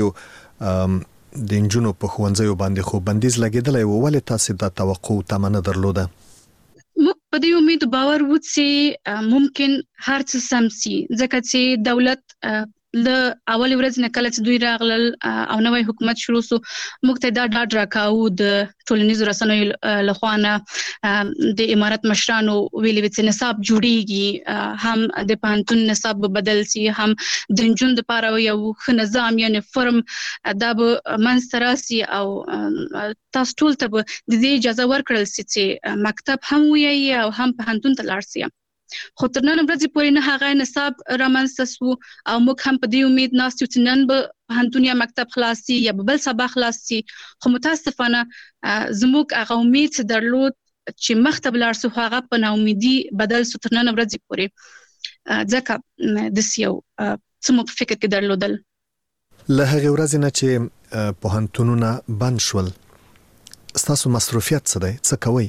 ټولګیو د نجونو په ښوونځیو باندې خو بندیز لګېدلی و ولې تاسې دا توقع تمه نه درلوده؟ موږ په دې امید باور وو چې ممکن هر څه سم سي ځکه چې دولت له اول ورځ نه کله چې دوی راغلل او نوی حکومت شروع سو موږ ته دا ډاډ راکاوه د ټولنیزو رسنیو لخوا نه د امارت مشرانو ویلي چې نصاب جوړیږي هم د پوهنتون نصاب به بدل سي هم د نجونو دپاره یو ښه نظام یعنې فرم دا به منځته راسي او تاسو ټول ته به د دې اجازه ورکړل سي چې مکتب هم ووایي او هم پوهنتون ته لاړ سي خو تر نن ورځې پورې نه هغه نصاب رامنځته سو او موږ هم په دې امید ناست یو چې نن به پوهنتون یا مکتب خلاص سي یا به بل سبا خلاص سي خو متاسفانه زموږ هغه امید چې درلود چې مخته به لاړ سو هغه په ناامیدي بدل سو تر نن ورځې پورې ځکه داسې یو څه مو په فکر کې درلودل. له هغې ورځې نه چې پوهنتونونه بند شول ستاسو مصروفیت څه دی؟ څه کوئ؟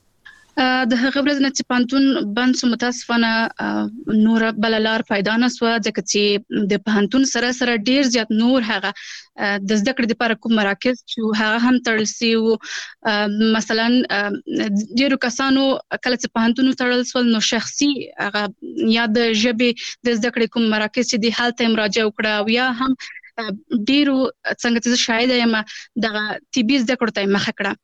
د هغه ورځ نه چې پوهنتون بند سو متاسفانه نوره بله لار پیدا نه سوه ځکه چې د پوهنتون سره سره ډېر زیات نور هغه د زده کړې دپاره کوم مراکز چې هغه هم تړل سوي وو مثلا ډېرو کسانو کله چې پوهنتون وتړل سول نو شخصي هغه یا د ژبې د زده کړې کوم مراکز چې دي هلته یې مراجعه وکړه او یا هم ډېرو څنګه چې زه شاهده یم دغه طبي زده کړو ته یې مخه کړه.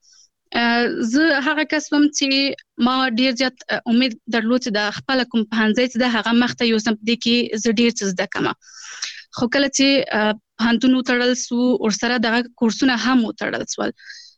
زه هغه کس وم چې ما ډېر زیات امید درلود چې د خپله کوم پوهنځی چې د هغه مخته یوسم په دې کې زه ډېر څه زده کړم خو کله چې پوهنتون وتړل سو ورسره دغه کورسونه هم وتړل سول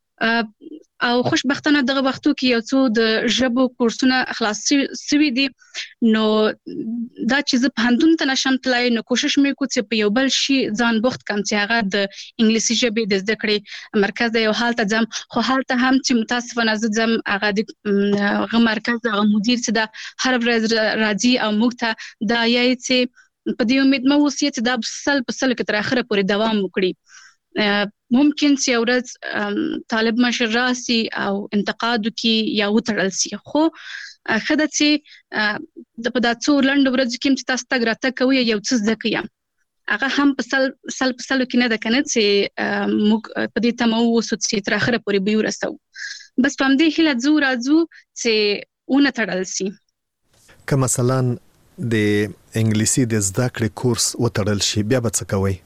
او خوشبختانه دغه وختو کې یو څو د ژبو کورسونه خلاص سوي دي نو دا چې زه پوهنتون ته نشم تللی نو کوشش مې وکړو چې په یو بل شي ځان بوخت کړم چې هغه د انګلیسي ژبې د زده کړې مرکز دی او هلته ځم خو هلته هم چې متاسفانه زه ځم هغه د هغه مرکز هغه مدیر چې دا هر ورځ راځي او موږ ته دا یایي چې په دې امید مه اوسئ چې دا په سل کې تر اخره پورې دوام وکړي ممکن چې یو ورځ طالب مشر راسي او انتقاد وکړي یا وتړل سي خو ښه ده چې په دا څو لنډو ورځو کې چې تاسو تګ راتګ کوئ یو څه زده کړئ هغه هم په سلو کې نه ده که نه چې موږ په دې تمه واوسو چې تر اخره پورې به یې ورسوو بس په همدې هیله ځو راځو چې ونه تړل سي. که مثلا د انګلیسي د زده کړې کورس وتړل شي بیا به څه کوئ؟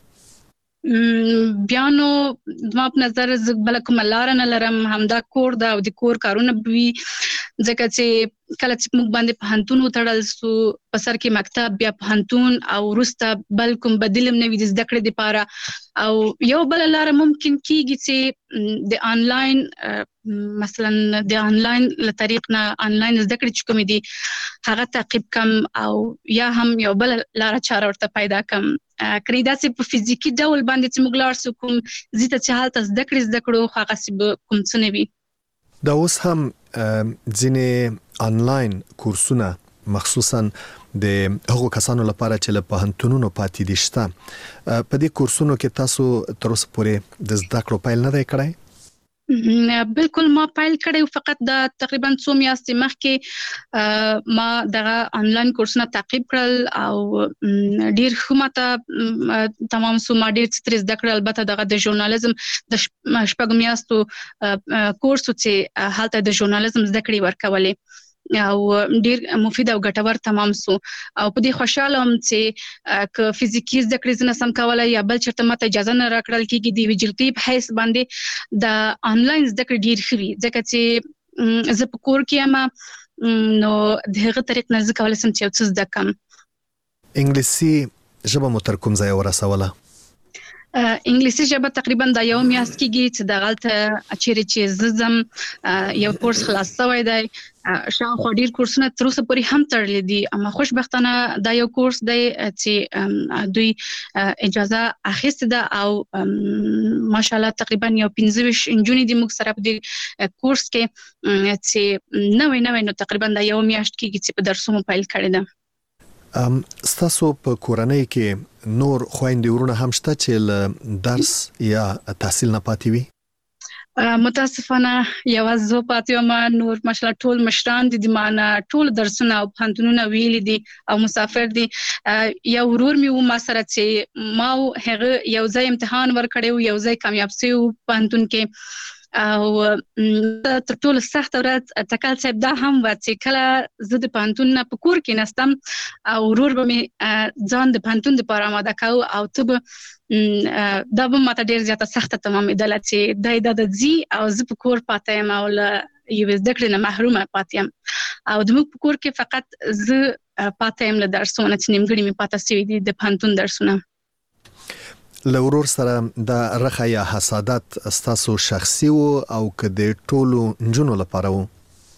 بیا نو زما په نظر زه بله کومه لاره نه لرم همدا کور ده او د کور کارونه به وي ځکه چې کله چې موږ باندې پوهنتون وتړل سو په سر کې مکتب بیا پوهنتون او وروسته بل کوم بدیل هم نه وي د زده کړې دپاره او یو بله لاره ممکن کېږي چې د آنلاین مثلا د آنلاین له طریق نه آنلاین زده کړې چې کومې دي هغه تعقیب کم او یا هم یو بله لاره چاره ورته پیدا کم کړي داسې په فزیکي ډول باندې چې موږ لاړ سو کوم ځای ته چې هلته زده کړو خو هغسې به کوم څه نه وي. دا اوس هم ځینې آنلاین کورسونه مخصوصا د هغو کسانو لپاره چې له پوهنتونونو پاتې دي شته په دې کورسونو کې تاسو تر اوسه پورې د زده کړو پیل نه دی کړی؟ بالکل ما پیل کړی فقط د تقریبا 2 میاشتې مخکې ما دغه آنلاین کورسونه تعقیب کړل او ډیر ښه ماته تمام سو ما ډیر څه زده کړل. البته دغه د ژورنالیزم د 6 میاشتو کورس چې هلته د ژورنالیزم زده کړې ورکولې او ډیر مفید او ګټور تمام سو او په دې خوشاله هم چې ک فزیکی زده کړې زنه سم کولای یا بل چرته ماته اجازه نه راکړل کیږي د ویجلټی په حیث باندې د آنلاین زده کړې ډیر خوي ځکه چې زه په کور کې یم نو دغه طریق نه زده کولای سم چې څه زده کوم. انګلیسي ژبه مو تر کوم ځای ورسوله؟ انګلیسي ژبه تقریبا د یو میاشت کېږي چې د غلطه چیرې چې زم یو کورس خلاص شوی دی شاوخوا ډیر کورسونه تر اوسه پورې هم تړلي دي اما خوشبختانه دا یو کورس دی چې دوی اجازه اخیسته ده او ماشاءالله تقریبا یو 15 انجونې د موږ سره په دې کورس کې چې نوې نو تقریبا د یو میاشت کېږي چې په درسونو پیل کړی ده. ستاسو په کورنۍ کې نور خويندې ورونه هم شته چې له درس یا تحصیل نه پاتې وي؟ متاسفانه یوازې زه پاتې یم، نور ماشاءالله ټول مشران دي د مانه ټول درسونه او پوهنتونونه ویلي دي او مسافر دي. یو ورور مې و ما سره چې ما هغه یو ځای امتحان ورکړی و یو ځای کامیاب شوی و پوهنتون کې او تر ټولو سخت ورځ تکل صاحب دا هم و چې کله زه د پوهنتون نه په کور کې نستم او ورور به مې ځان د پوهنتون دپاره آماده کوو او ته به دا به ماته ډېر زیاته سخته تمامېدله چې دی دا د ځي او زه په کور پاته یم او له یوې زده کړې نه محرومه پاتې یم او زموږ په کور کې فقط زه پاته یم له درسونه چې نیمګړي مې پاته سوي دي د پوهنتون درسونه. له ورور سره د رخه یا حسادت ستاسو شخصي و او که د ټولو نجونو لپاره و؟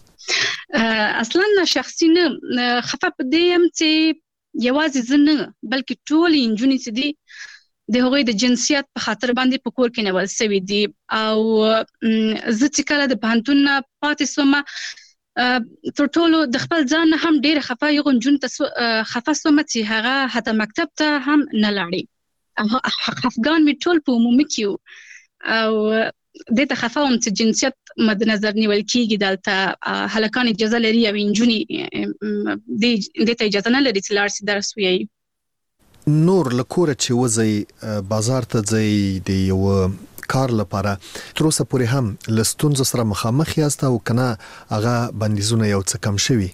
اصلا شخصي نه، خفه په دې یم چې یوازې زه نه بلکې ټولې نجونې چې دي د هغوی د جنسیت په خاطر باندې په کور کې نیول سوي دي او زه چې کله د پوهنتون نه پاتې سومه تر ټولو د خپل ځان نه هم ډېره خفه یغو نجونو ته خفه سومه چې هغه حتی مکتب ته هم نه لاړې. خفګان می ټول په عمومي کې او دې ته خفه وم چې جنسیت مد نظر نیول کېږي دلته هلکان اجازه لري او نجونې دې ته اجازه نه لري چې لاړ شي درس ووایي. نور له کوره چې وځئ بازار ته ځئ د یو کار لپاره تر اوسه پورې هم له ستونزو سره مخامخ یاست او که نه هغه بندیزونه یو څه کم شوي؟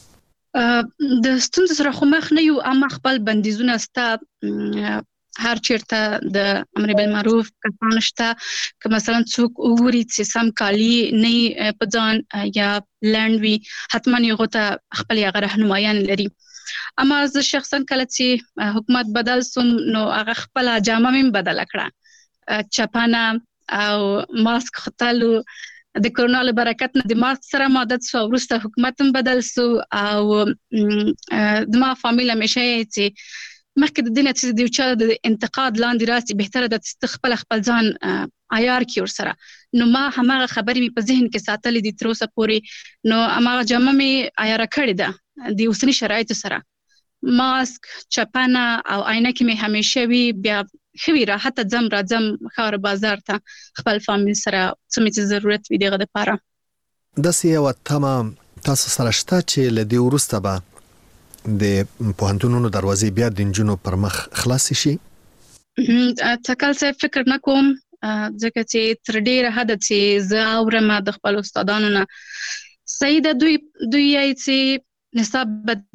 د ستونزو سره خو مخ نه یو اما خپل بندیزونه سته هر چیرته د امر بالمعروف کسان شته که مثلا څوک وګوري چې سم کالي نه په ځان یا لنډ وي حتما یو ته خپل هغه رهنمایان لري. اما زه شخصا کله چې حکومت بدل سوم نو هغه خپل جامه مې بدله کړه، چپانه او ماسک ختلو د کرونا له برکت نه د ماسک سره عادت سو وروسته حکومت هم بدل سو او د ما فامیل همیشه چې مخکې د دې نه چې د یو چا د انتقاد لاندې راسي بهتره ده چې خپل ځان عیار کړي ورسره. نو ما هماغه خبرې مې په ذهن کې ساتلې دي تر اوسه پورې نو هماغه جامه مې عیاره کړې ده د اوسني شرایطو سره. ماسک، چپنه او عینکې مې همیشه وي، بیا ښه وي راحته ځم راځم ښار بازار ته خپل فامیل سره څه مې چې ضرورت وي د هغه دپاره. داسې یوه تمه تاسو سره شته چې له دې وروسته به د پوهنتونونو دروازې بیا د نجونو پر مخ خلاصې شي؟ تکل صاحب فکر نه کوم ځکه چې تر ډېره حده چې زه اورم د خپل استادانو نه صحیح ده دوی یې چې نصاب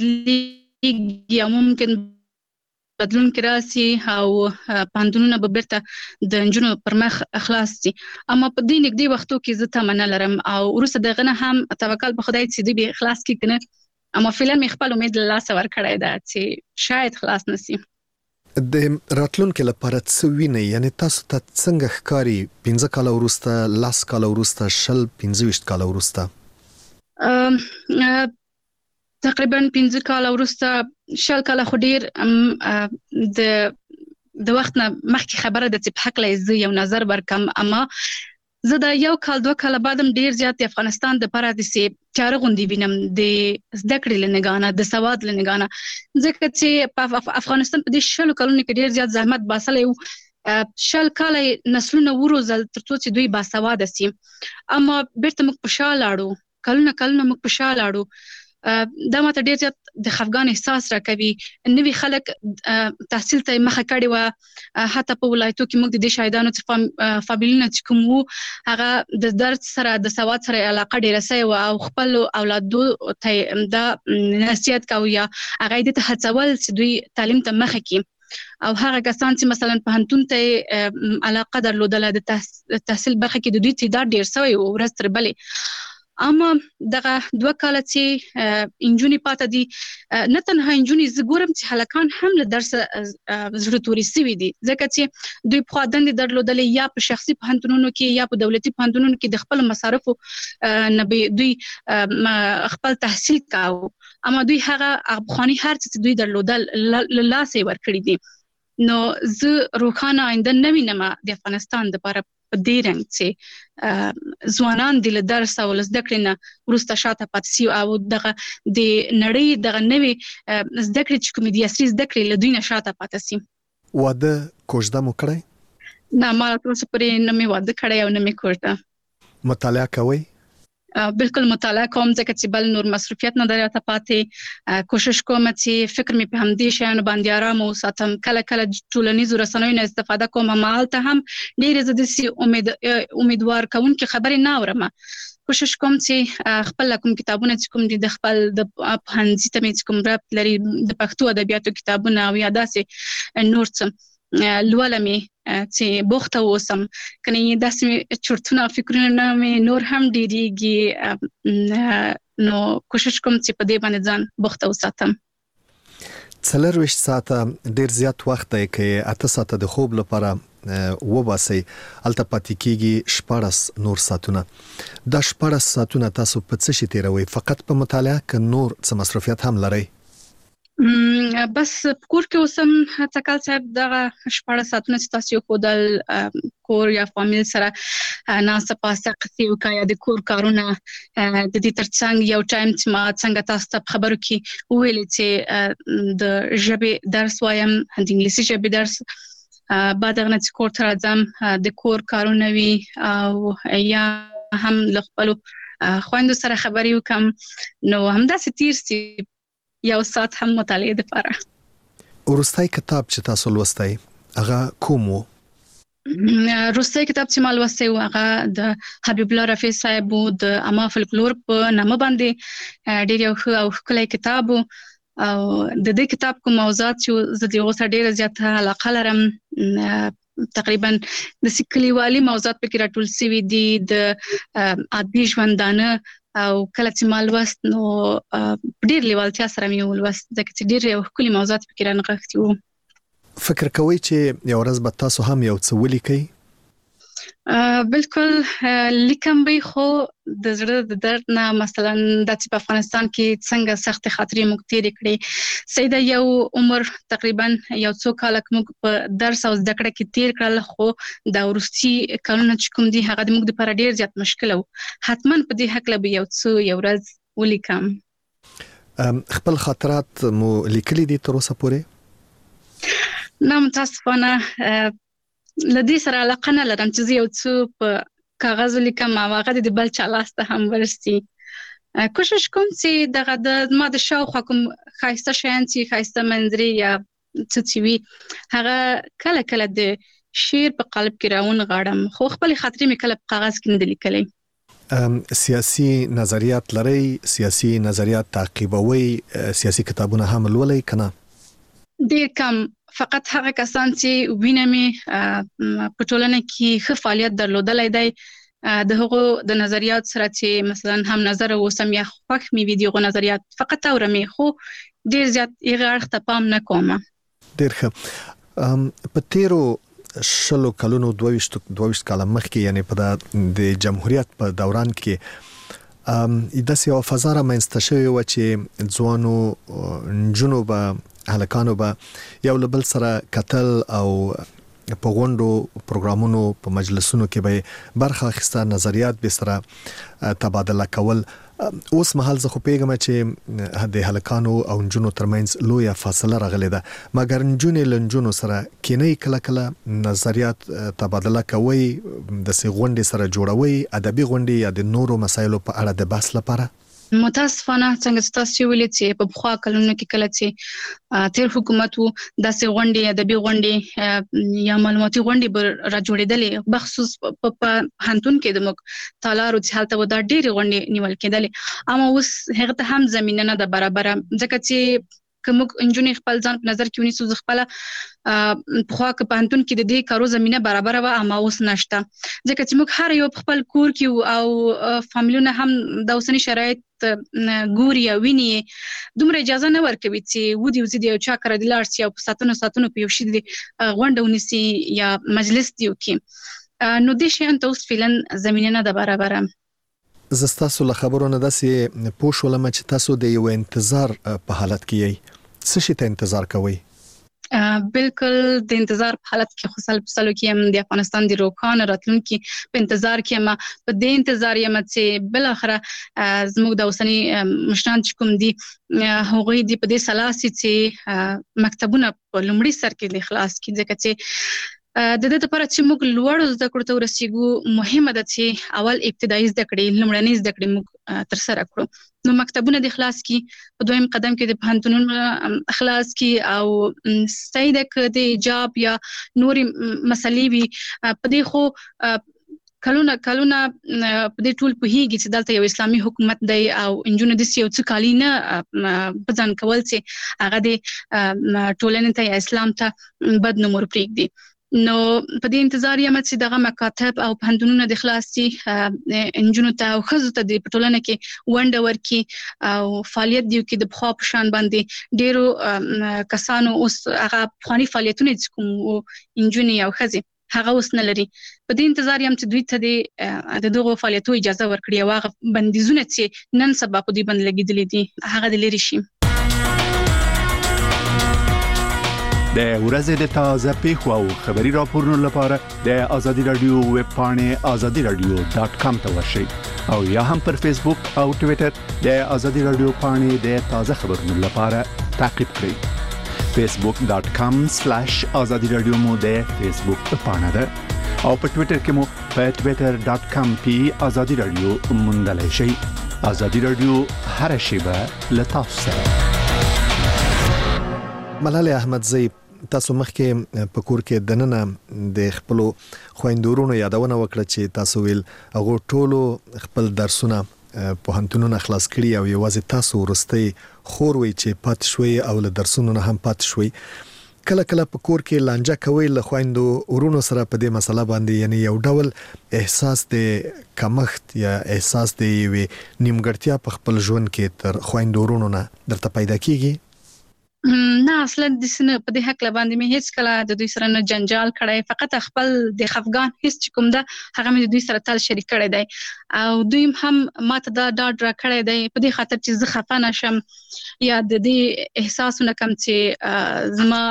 بدلیږي او ممکن بدلون کې راسي او پوهنتونونه به بیرته د نجونو پر مخ خلاص شي اما په دې نږدې وختو کې زه تمه نه لرم او وروسته د هغه نه هم توکل په خدای چې دوی به خلاص کړي که نه اما فعلا مې خپل امید له لاسه ورکړی ده چې شاید خلاص نشي. د راتلونکي لپاره څه وینئ؟ یعنې تاسو ته څنګه ښکاري 15 کاله وروسته، 10 کاله وروسته، 15 کاله وروسته؟ تقریبا 15 کاله وروسته 10 کاله خو ډېر د وخت نه مخکې خبره ده چې په هکله زه یو نظر ورکم اما زه د یو کال 2 کال بعدم ډیر زیات د افغانستان د لپاره د سي چاره غونډې وینم د زده کړې لنګانه د سواد لنګانه ځکه چې په افغانستان په دې شلو کلونو کې ډیر زیات زحمت باسلی او شل کاله نسلونه وروزل ترڅو چې دوی باسواده سي اما بیرته موږ په شا لاړو کلونه موږ په شا لاړو دا ماته ډیر زیات د خفګان احساس راکوي نوی خلک تحصیل ته مخه کړي و حتی په ولایتو کې موږ د دې شاهدانو څخه فامیلونه چې کوم وو هغه د درس سره د سواد سره علاقه ډیره سي او خپل اولادو ته دا نصیحت کوي هغه دې ته هڅول چې دوی تعلیم ته مخه کړي او هغه کسان چې مثلا په هنتون ته علاقه درلودله د تحصیل برخه کې د دوی تعداد ډیر سوی او ورځ تر بلې اما دغه 2 کال چې انجونی پاته دي نه تنها انجونی زګورم چې هلکان هم له درس زړه توري سوي دي ځکه چې دوی په خدای درلودل یا په شخصي پوهنتونونو کې یا په دولتي پوهنتونونو کې د خپل مصارفو نه دوی خپل تحصیل کاوه اما دوی هغه افغاني هر څه دوی درلودل لاسه ورکړي دي نو زه روخانه آینده نوینم د افغانستان لپاره په دې رنګ چې ځوانان د درس او زده کړې نه وروسته شاته پاتې سي او دغه د نړۍ دغه نوې زده کړې چې کوم دي عصري زده کړې له دوی نه شاته پاتې سي واده کوژده مو کړی نه ما تاسو پرې نه مې واده کړی او نه مې کوژده مطالعه کوئ بالکل مطالعه کوم ځکه چې بل نور مصروفیت نه درته پاتې کوشش کوم چې فکر مې په همدې شیانو باندې آرام اوساتم کله ټولنیزو رسنیو نه استفاده کوم مالته هم ډېر زده سي امیدوار کوونکې خبرې نه اورم کوشش کوم چې خپل کوم کتابونه چې کوم دي د خپل د پوهنځي ته مې کوم رابط لري د پښتو ادبیاتو کتابونه او یا داسې نور څه لولمې چې بوخته اوسم کني داسې چورتونه فکرونه مې نور هم ډېریږي نو کوشش کوم چې په دې باندې ځان بوخته اوساتم 24 ساعته ډیر زیات وخت دی کې 8 ساعته د خوب لپاره وباسي الته پاتې کیږي 14 نور ساعتونه دا 14 ساعتونه تاسو په څه شي تیروي فقط په مطالعه ک نور څه مصروفیت هم لري بس کور کې اوسم تکل صاحب دغه 14 ساعتونه چې تاسو خودل کور یا فامیل سره ناسه پاسه قصې وکیا د کور کارونه د دې ترڅنګ یو ټایم چې ما څنګه تاسو ته خبرو کې ویل چې د ژبې درس وایم د انګلیسي ژبې درس بعد غنه چې کور ته راځم د کور کارونه وی او یا هم خپل خويندو سره خبرې وکم نو همداسې تیر سي یو ساعت هم مطالعه لپاره ورستای کتاب چې تاسو لوستای هغه کوم وو روسي کتاب چې ما لوستی و هغه د حبیب الله رفیع صاحب د اما فلکلور په نامه باندې ډېر یو ښه او ښکلی کتاب او د دې کتاب کوم موضوعات چې زه د هغه سره ډېره زیاته علاقه لرم تقریبا د کلیوالي موضوعات پکې راټول شوي دي د عادي ژوندانه او کله چې ما لوست نو ډېر لیوالتیا سره مې ولوست ځکه چې ډېر یو ښکلي موضوعات پکې رانغښتي وو فکر کوئ چې یو ورځ به تاسو هم یو څه ولیکئ بالکل لیکم به خو د زړه د درد نه مثلا د په افغانستان کې څنګه سخت خاطرې موږ تیر کړې سیده یو عمر تقریبا یو څو کال موږ په درس او زده کړه کې تیر کړل خو د ورستي کلونه چې کوم دي هغه موږ لپاره ډیر زیات مشکل وو حتما په دې حق له یو څو یو ورځ ولیکم خپل خاطرات مو لیکلي دي تر اوسه پورې نه متاسفانه لدې سره علاقه نه لرم چې یو څه په کاغذ لیکم او هغه د بل چا لاس ته هم ورسي کوشش کوم چې دغه د ما د شاوخوا کوم خاصه شیان چې خاصه منظرې یا څه وي هغه کله کله د شعر په قالب کې راون غاړم خو خپل خاطرې مې کله په کاغذ کې نه لیکلې سیاسي نظریات لري سیاسي نظریات تعقیبوي سیاسي کتابونه هم لولئ کنه ډېر کم فقط هغه کسان چې وینمې په ټولنه کې ښه فعالیت درلودلی دی د هغو د نظریات سره چې مثلا هم نظر اوسم یا خوښ مې وي دغه نظریات فقط اورمې خو ډېر زیات یې اړخ ته پام نه کوم ډېر ښه په تیرو شلو کلونو 22 کاله مخکې یعنی په د جمهوریت په دوران کې داسې یو فضا رامنځته شوې وه چې ځوانو نجونو به هلکانو به یو له بل سره کتل او په غونډو پروګرامونو په مجلسونو کې به برخه اخیسته، نظریات به سره تبادله کول. اوس مهال زه خو پیغام چې د هلکانو او نجونو ترمنځ لویه فاصله راغلې ده، مګر نجونې له نجونو سره کینی کله کله نظریات تبادله کوي، د سې غونډې سره جوړوي، ادبي غونډې یا د نورو مسایلو په اړه د بحث لپاره. متاسفانه څنګه چې تاسو ویلي چې په بخوا کلونو کې کله چې تیر حکومت وو داسې غونډې ادبي غونډې یا معلوماتي غونډې به را جوړېدلې، بخصوص په پوهنتون کې د موږ تالارو چې هلته دا ډېرې غونډې نیول کېدلې، اما اوس هغه ته هم زمینه نه ده برابره، ځکه چې که موږ نجونې خپل ځان په نظر کې ونیسو، زه خپله پخوا که پوهنتون کې د دې کارو زمینه برابره وه، اما اوس نشته، ځکه چې موږ هر یو په خپل کور کې او فامیلونه هم د اوسني شرایط ګوري او ویني، دومره اجازه نه ورکوي چې ودی وزي د یو چا کره د لاړ شي او په ساعتونو په یو شي د غونډه ونیسي یا مجلس دی وکړي، نو دې شیان ته اوس فعلا زمینه نه ده برابره. زه ستاسو له خبرو نه داسې پوه شولم چې تاسو د یو انتظار په حالت کې یې، څه شي ته انتظار کوئ؟ بالکل د انتظار په حالت کې خو سلو کې هم د افغانستان د روښانه راتلونکي په انتظار کې یم، په دې انتظار یم چې بل اخره زموږ د اوسني مشران چې کوم دي هغوی د په دې سلاسي چې مکتبونه په لومړي سر کې د خلاص کې، ځکه چې د دې لپاره چې موږ لوړو زده کړو ته ورسیږو مهمه ده چې اول ابتدایي زده کړې لومړنۍ زده کړې موږ ترسره کړو، نو مکتبونه د خلاص کی، په دویم قدم کې د پوهنتونونو خلاص کی، او صحیح ده که د حجاب یا نوري مسلې وي، په دې خو کلونه په دې ټول پوهیږي چې دلته یو اسلامي حکومت دی او انجونو د یو څه کالی نه بځان کول چې هغه د ټولنې ته یا اسلام ته بد نوم ورپرېږدي. نو په دې انتظار یم چې دغه مکاتب او پوهنتونونه د خلاصي انجونو ته او ښځو ته د ټولنه کې ونډه ورکړي او فعالیت دی کې د پخوا په شان باندې ډېرو کسانو اوس هغه پخواني فعالیتونه چې کوم انجونې او ښځې هغه اوس نه لري. په دې انتظار یم چې دوی ته د دغو فعالیتونو اجازه ورکړي او هغه بندیزونه چې نن سبا په دوی باندې لګېدلي دي هغه د لرې شي. د ورځې د تازه پیښو او خبري راپورونو لپاره د آزادي رادیو ویب پاڼې azadiradyo.com ته ورشئ او یا هم پر فیسبوک او ټوئیټر د آزادي رادیو پاڼې د تازه خبرونو لپاره تعقیب کړئ. facebook.com/azadiradyo مو د فیسبوک پاڼه ده او په ټوئیټر کې مو په twitter.com/azadiradyo موندلای شئ. آزادي رادیو هر شیبه له تاسو سره. ملالۍ احمدزی، تاسو مخکې په کور کې دننه د خپل خويندورونو یادونه وکړه چې تاسو ویل هغه ټولو خپل درسونه پوهنتونونه خلاص کړي او یوازې تاسو ورستي خور وي چې پات شوي او له درسونو نه هم پات شوي. کله کله په کور کې لانجه کوي له خويندو ورونو سره په دې مسله باندې، یعنی یو ډول احساس د کمښت یا احساس د نیمګړتیا په خپل ژوند کې تر خويندو ورونو نه درته پیدا کیږي؟ نه اصلا د سن په دې حق باندې مې هیڅ کله د دوی سره نه جنجال کړی، فقط خپل د خفګان هیڅ کوم ده هغه مې د دوی سره تل شریک کړی دی او دوی هم ماته دا ډاډ را کړی دی په دې خاطر چې زه خفه نشم یا د دې احساسونه کم چې زما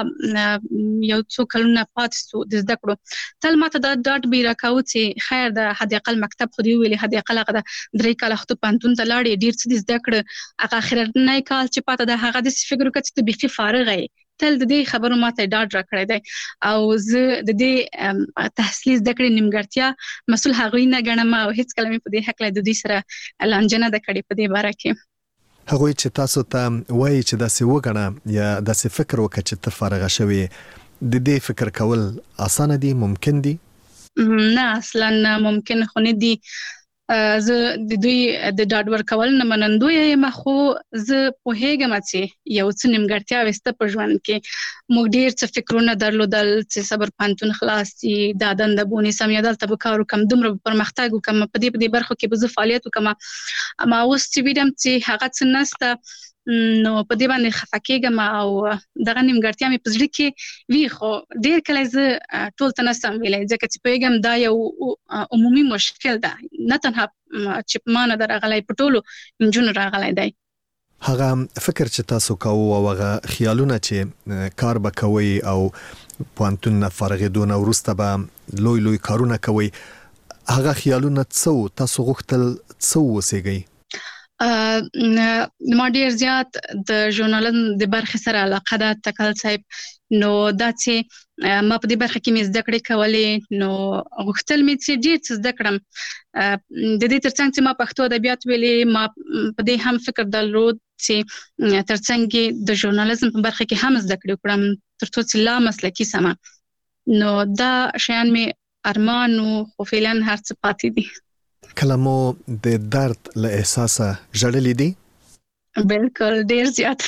یو څو کلونه پاتې سو د زده کړو، تل ماته دا ډاډ به راکاوه چې خیر د حد اقل مکتب خو دی ویلي، حد اقل هغه 3 کاله خو پوهنتون ته لاړې ډېر څه زده کړه، هغه اخرنی کال چې پاته د هغه د فکر وکړ چې بيخي فارغ ای، تل د دې خبرو ماته ډاډ را کړی دی او زه د دې تحصیل زده کړې نیمګړتیا مسؤل هغوی نه ګڼم او هیڅ کله مې په دې حق له دوی سره لانجه نه ده کړې په دې باره کې. هغوی چې تاسو ته وایي چې داسې وګڼه یا داسې فکر وکړه چې ته فارغه شوې، د دې فکر کول اسانه دي، ممکن دي؟ نه اصلا ممکن خو نه دي. زه د دوی د ډاډ ورکول نه منندوی یم، خو زه پوهیږم چې یو څه نیمګړتیاوې شته په ژوند کې. موږ ډېر څه فکرونه درلودل چې صبر پوهنتون خلاص شي، دا دنده به ونیسم یا دلته به کار وکړم، دومره به پرمختګ وکړم، په دې برخو کې به زه فعالیت وکړم، اما اوس چې وینم چې هغه څه نشته نو په دې باندې خفه کېږم او دغه نیمګړتیا مې په زړه کې وي، خو ډېر کله زه ټول ته نشم ویلی ځکه چې پوهیږم دا یو عمومي مشکل ده، نه تنها چې په ما نه ده راغلی، په ټولو نجونو راغلی دی. هغه فکر چې تاسو کوو او هغه خیالونه چې کار به کوئ او پوهنتون نه فارغېدو نه وروسته به لوی کارونه کوئ، هغه خیالونه څه تاسو غوښتل څه اوسېږئ؟ ما ډیر زیات د ژورنالیزم د برخې سره علاقه ده تکل صاحب، نو دا چې ما په دې برخه کې مې زده کړې کولې، نو غوښتل مې چې ډېر څه زده کړم. د دې ترڅنګ چې ما پښتو ادبیات ویلې، ما په دې هم فکر درلود چې ترڅنګ د ژورنالیزم په برخه کې هم زده کړې وکړم ترڅو چې لا مسلکي سمه. نو دا شیان مې ارمان خو فعلا هر څه پاتې دي. کله مو د درد له احساسه ژړلې دي؟ بالکل، ډیر زیات.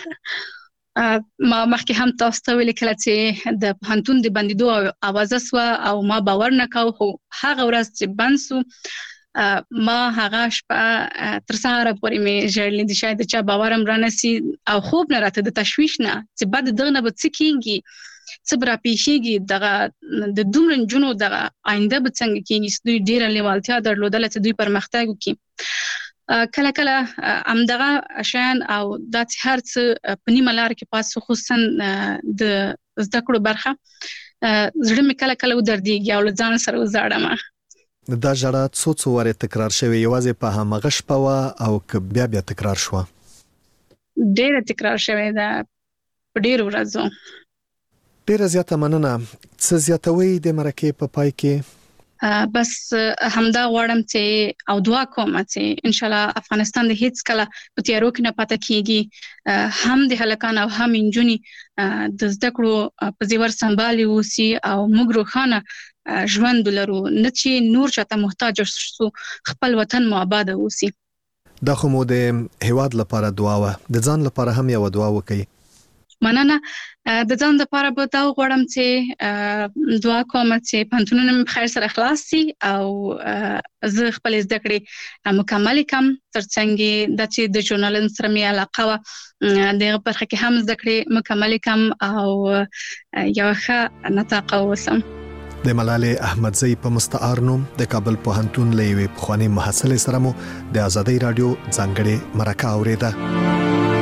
ما مخکې هم تاسو ته ویل کله چې د پوهنتون د بندېدو اوازه سوه او ما باور نه کاوه، خو هغه ورځ چې بند سو ما هغه شپه تر سهاره پورې مې ژړلې دي. شاید چا باور هم رانسي او خوب نه راته د تشویش نه چې بعد دغه نه به څه کېږي، څه به راپېښېږي، دغه د دومره نجونو دغه آینده به څنګه کېږي چې دوی ډېره لیوالتیا درلودله چې دوی پرمختګ وکړي. کله کله همدغه شیان او دا چې هر څه په نیمه لاره کې پاس، خصوصا د زده کړو برخه، زړه مې کله کله ودردېږي او له ځان سره وزاړم. دا ژړا څو وارې تکرار شوې، یوازې په همغه شپه وه او که بیا تکرار شوه؟ ډېره تکرار شوې ده په ډېرو ورځو. ډیره زیاته مننه. څه زیاتوي د مرکې په پای کې؟ بس همدا غواړم چې او دعا کوم چې ان شاء الله افغانستان د هیڅ کله په تیارو کې نه پاتې کیږي، هم د هلکان او هم نجونې د زده کړو په زیور سمبالي اوسي او موږ روښانه ژوند ولرو، نه چې نور چاته محتاج اوسو، خپل وطن مو آباد اوسي. دا خو مو د هیواد لپاره دعا وه، د ځان لپاره هم یو دعا وکړئ. مننه. د ځان لپاره به دا غواړم چې دعا کوم چې پوهنتونونه مې بخیر سره خلاص شي او زه خپل زده کړې مکمل کړم، ترڅنګ دا چې د ژورنالیزم سره مې علاقه وه دغه برخه کې هم زده کړې مکمل کړم او یو ښه نطاقه اوسم. د ملالۍ احمدزۍ په مستعار نوم د کابل پوهنتون له یوې پخوانۍ محصلې سره مو د آزادۍ راډیو ځانګړې مرکه اورېده.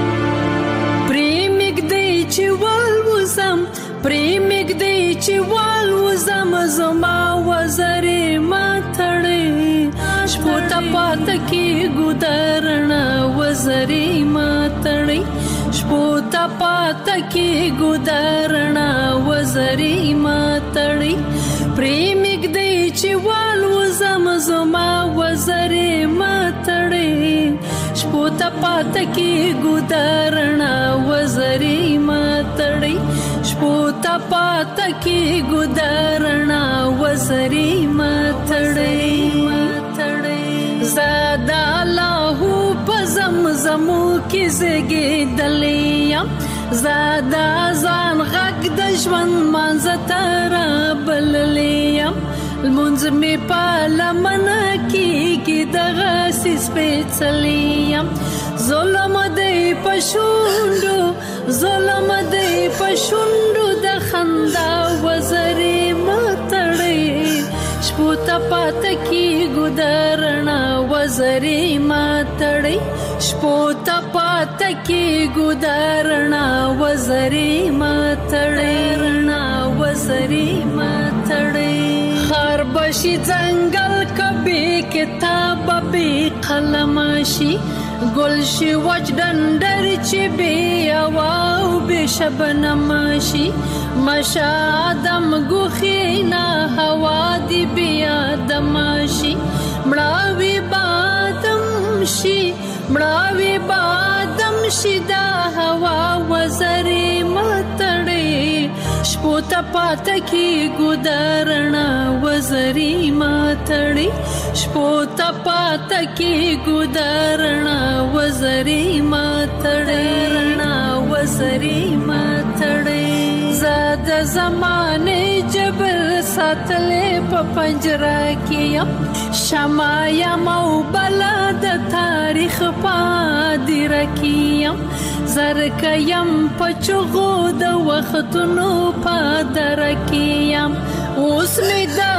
چې والوزم پرې مګدې چې والوزم زما وزرې ما تړې شپو ته پاته کې ګودرنا وزرې ما تړې شپو ته پاته کې ګودرنا وزرې ما تړې پرې مګدې چې والوزم زما وزرې ما تړې شپو ته پاته کې ګودرنا وزرې ما تړې شپو ته پاته کې ګودرنا وزرې ما تړې زادا لاهو په زمزمو کې زګېدلې زادا ځان غږ د ژوند منځ ته رابللې لمونځ مې په لمنه کېږي دغه سپېڅلې ظلم دی په شونډو ظلم دی په شونډو د خندا وزرې ما تړې شپو ته پاته کې ګودرنا وزرې ما تړې شپو ته پاته کې ګودرنا وزرې ما تړې وزرې ما تړې خار بشي ځنګل کبي کتاب به قلم شي گل شي وچ ډنډر چې بیا واو به شبنم شي مشادم غوخینا هوا دی بیا دمشي مړاوي بادم شي مړاوي بادم شي دا هوا وزرې متړې شپو ته پاته کې ګودرنا وزرې متړې شپو ته پاته کې ګودرنا وزرې متړې وزرې متړې زاد زمانه جبل ساتلې په پنجره کې شمایا مو بلد تاریخ پادر کیم زرکیم پچغو د وختونو پادر کیم اوس می دا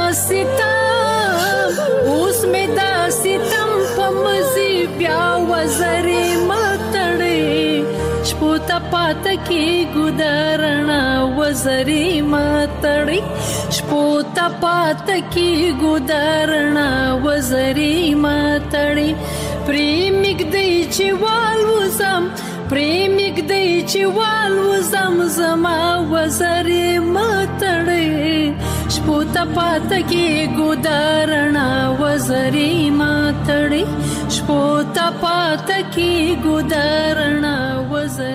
ستم په مزي بیا وزرې متړې شپو ته پاته کې ګودرنا وزري ماتړي شپو ته پاته کې ګودرنا وزري ماتړي پریمګ دی چې والوزم پریمګ دی چې والوزم زما وزري ماتړي شپو ته پاته کې ګودرنا وزري ماتړي شپو ته پاته کې ګودرنا وزري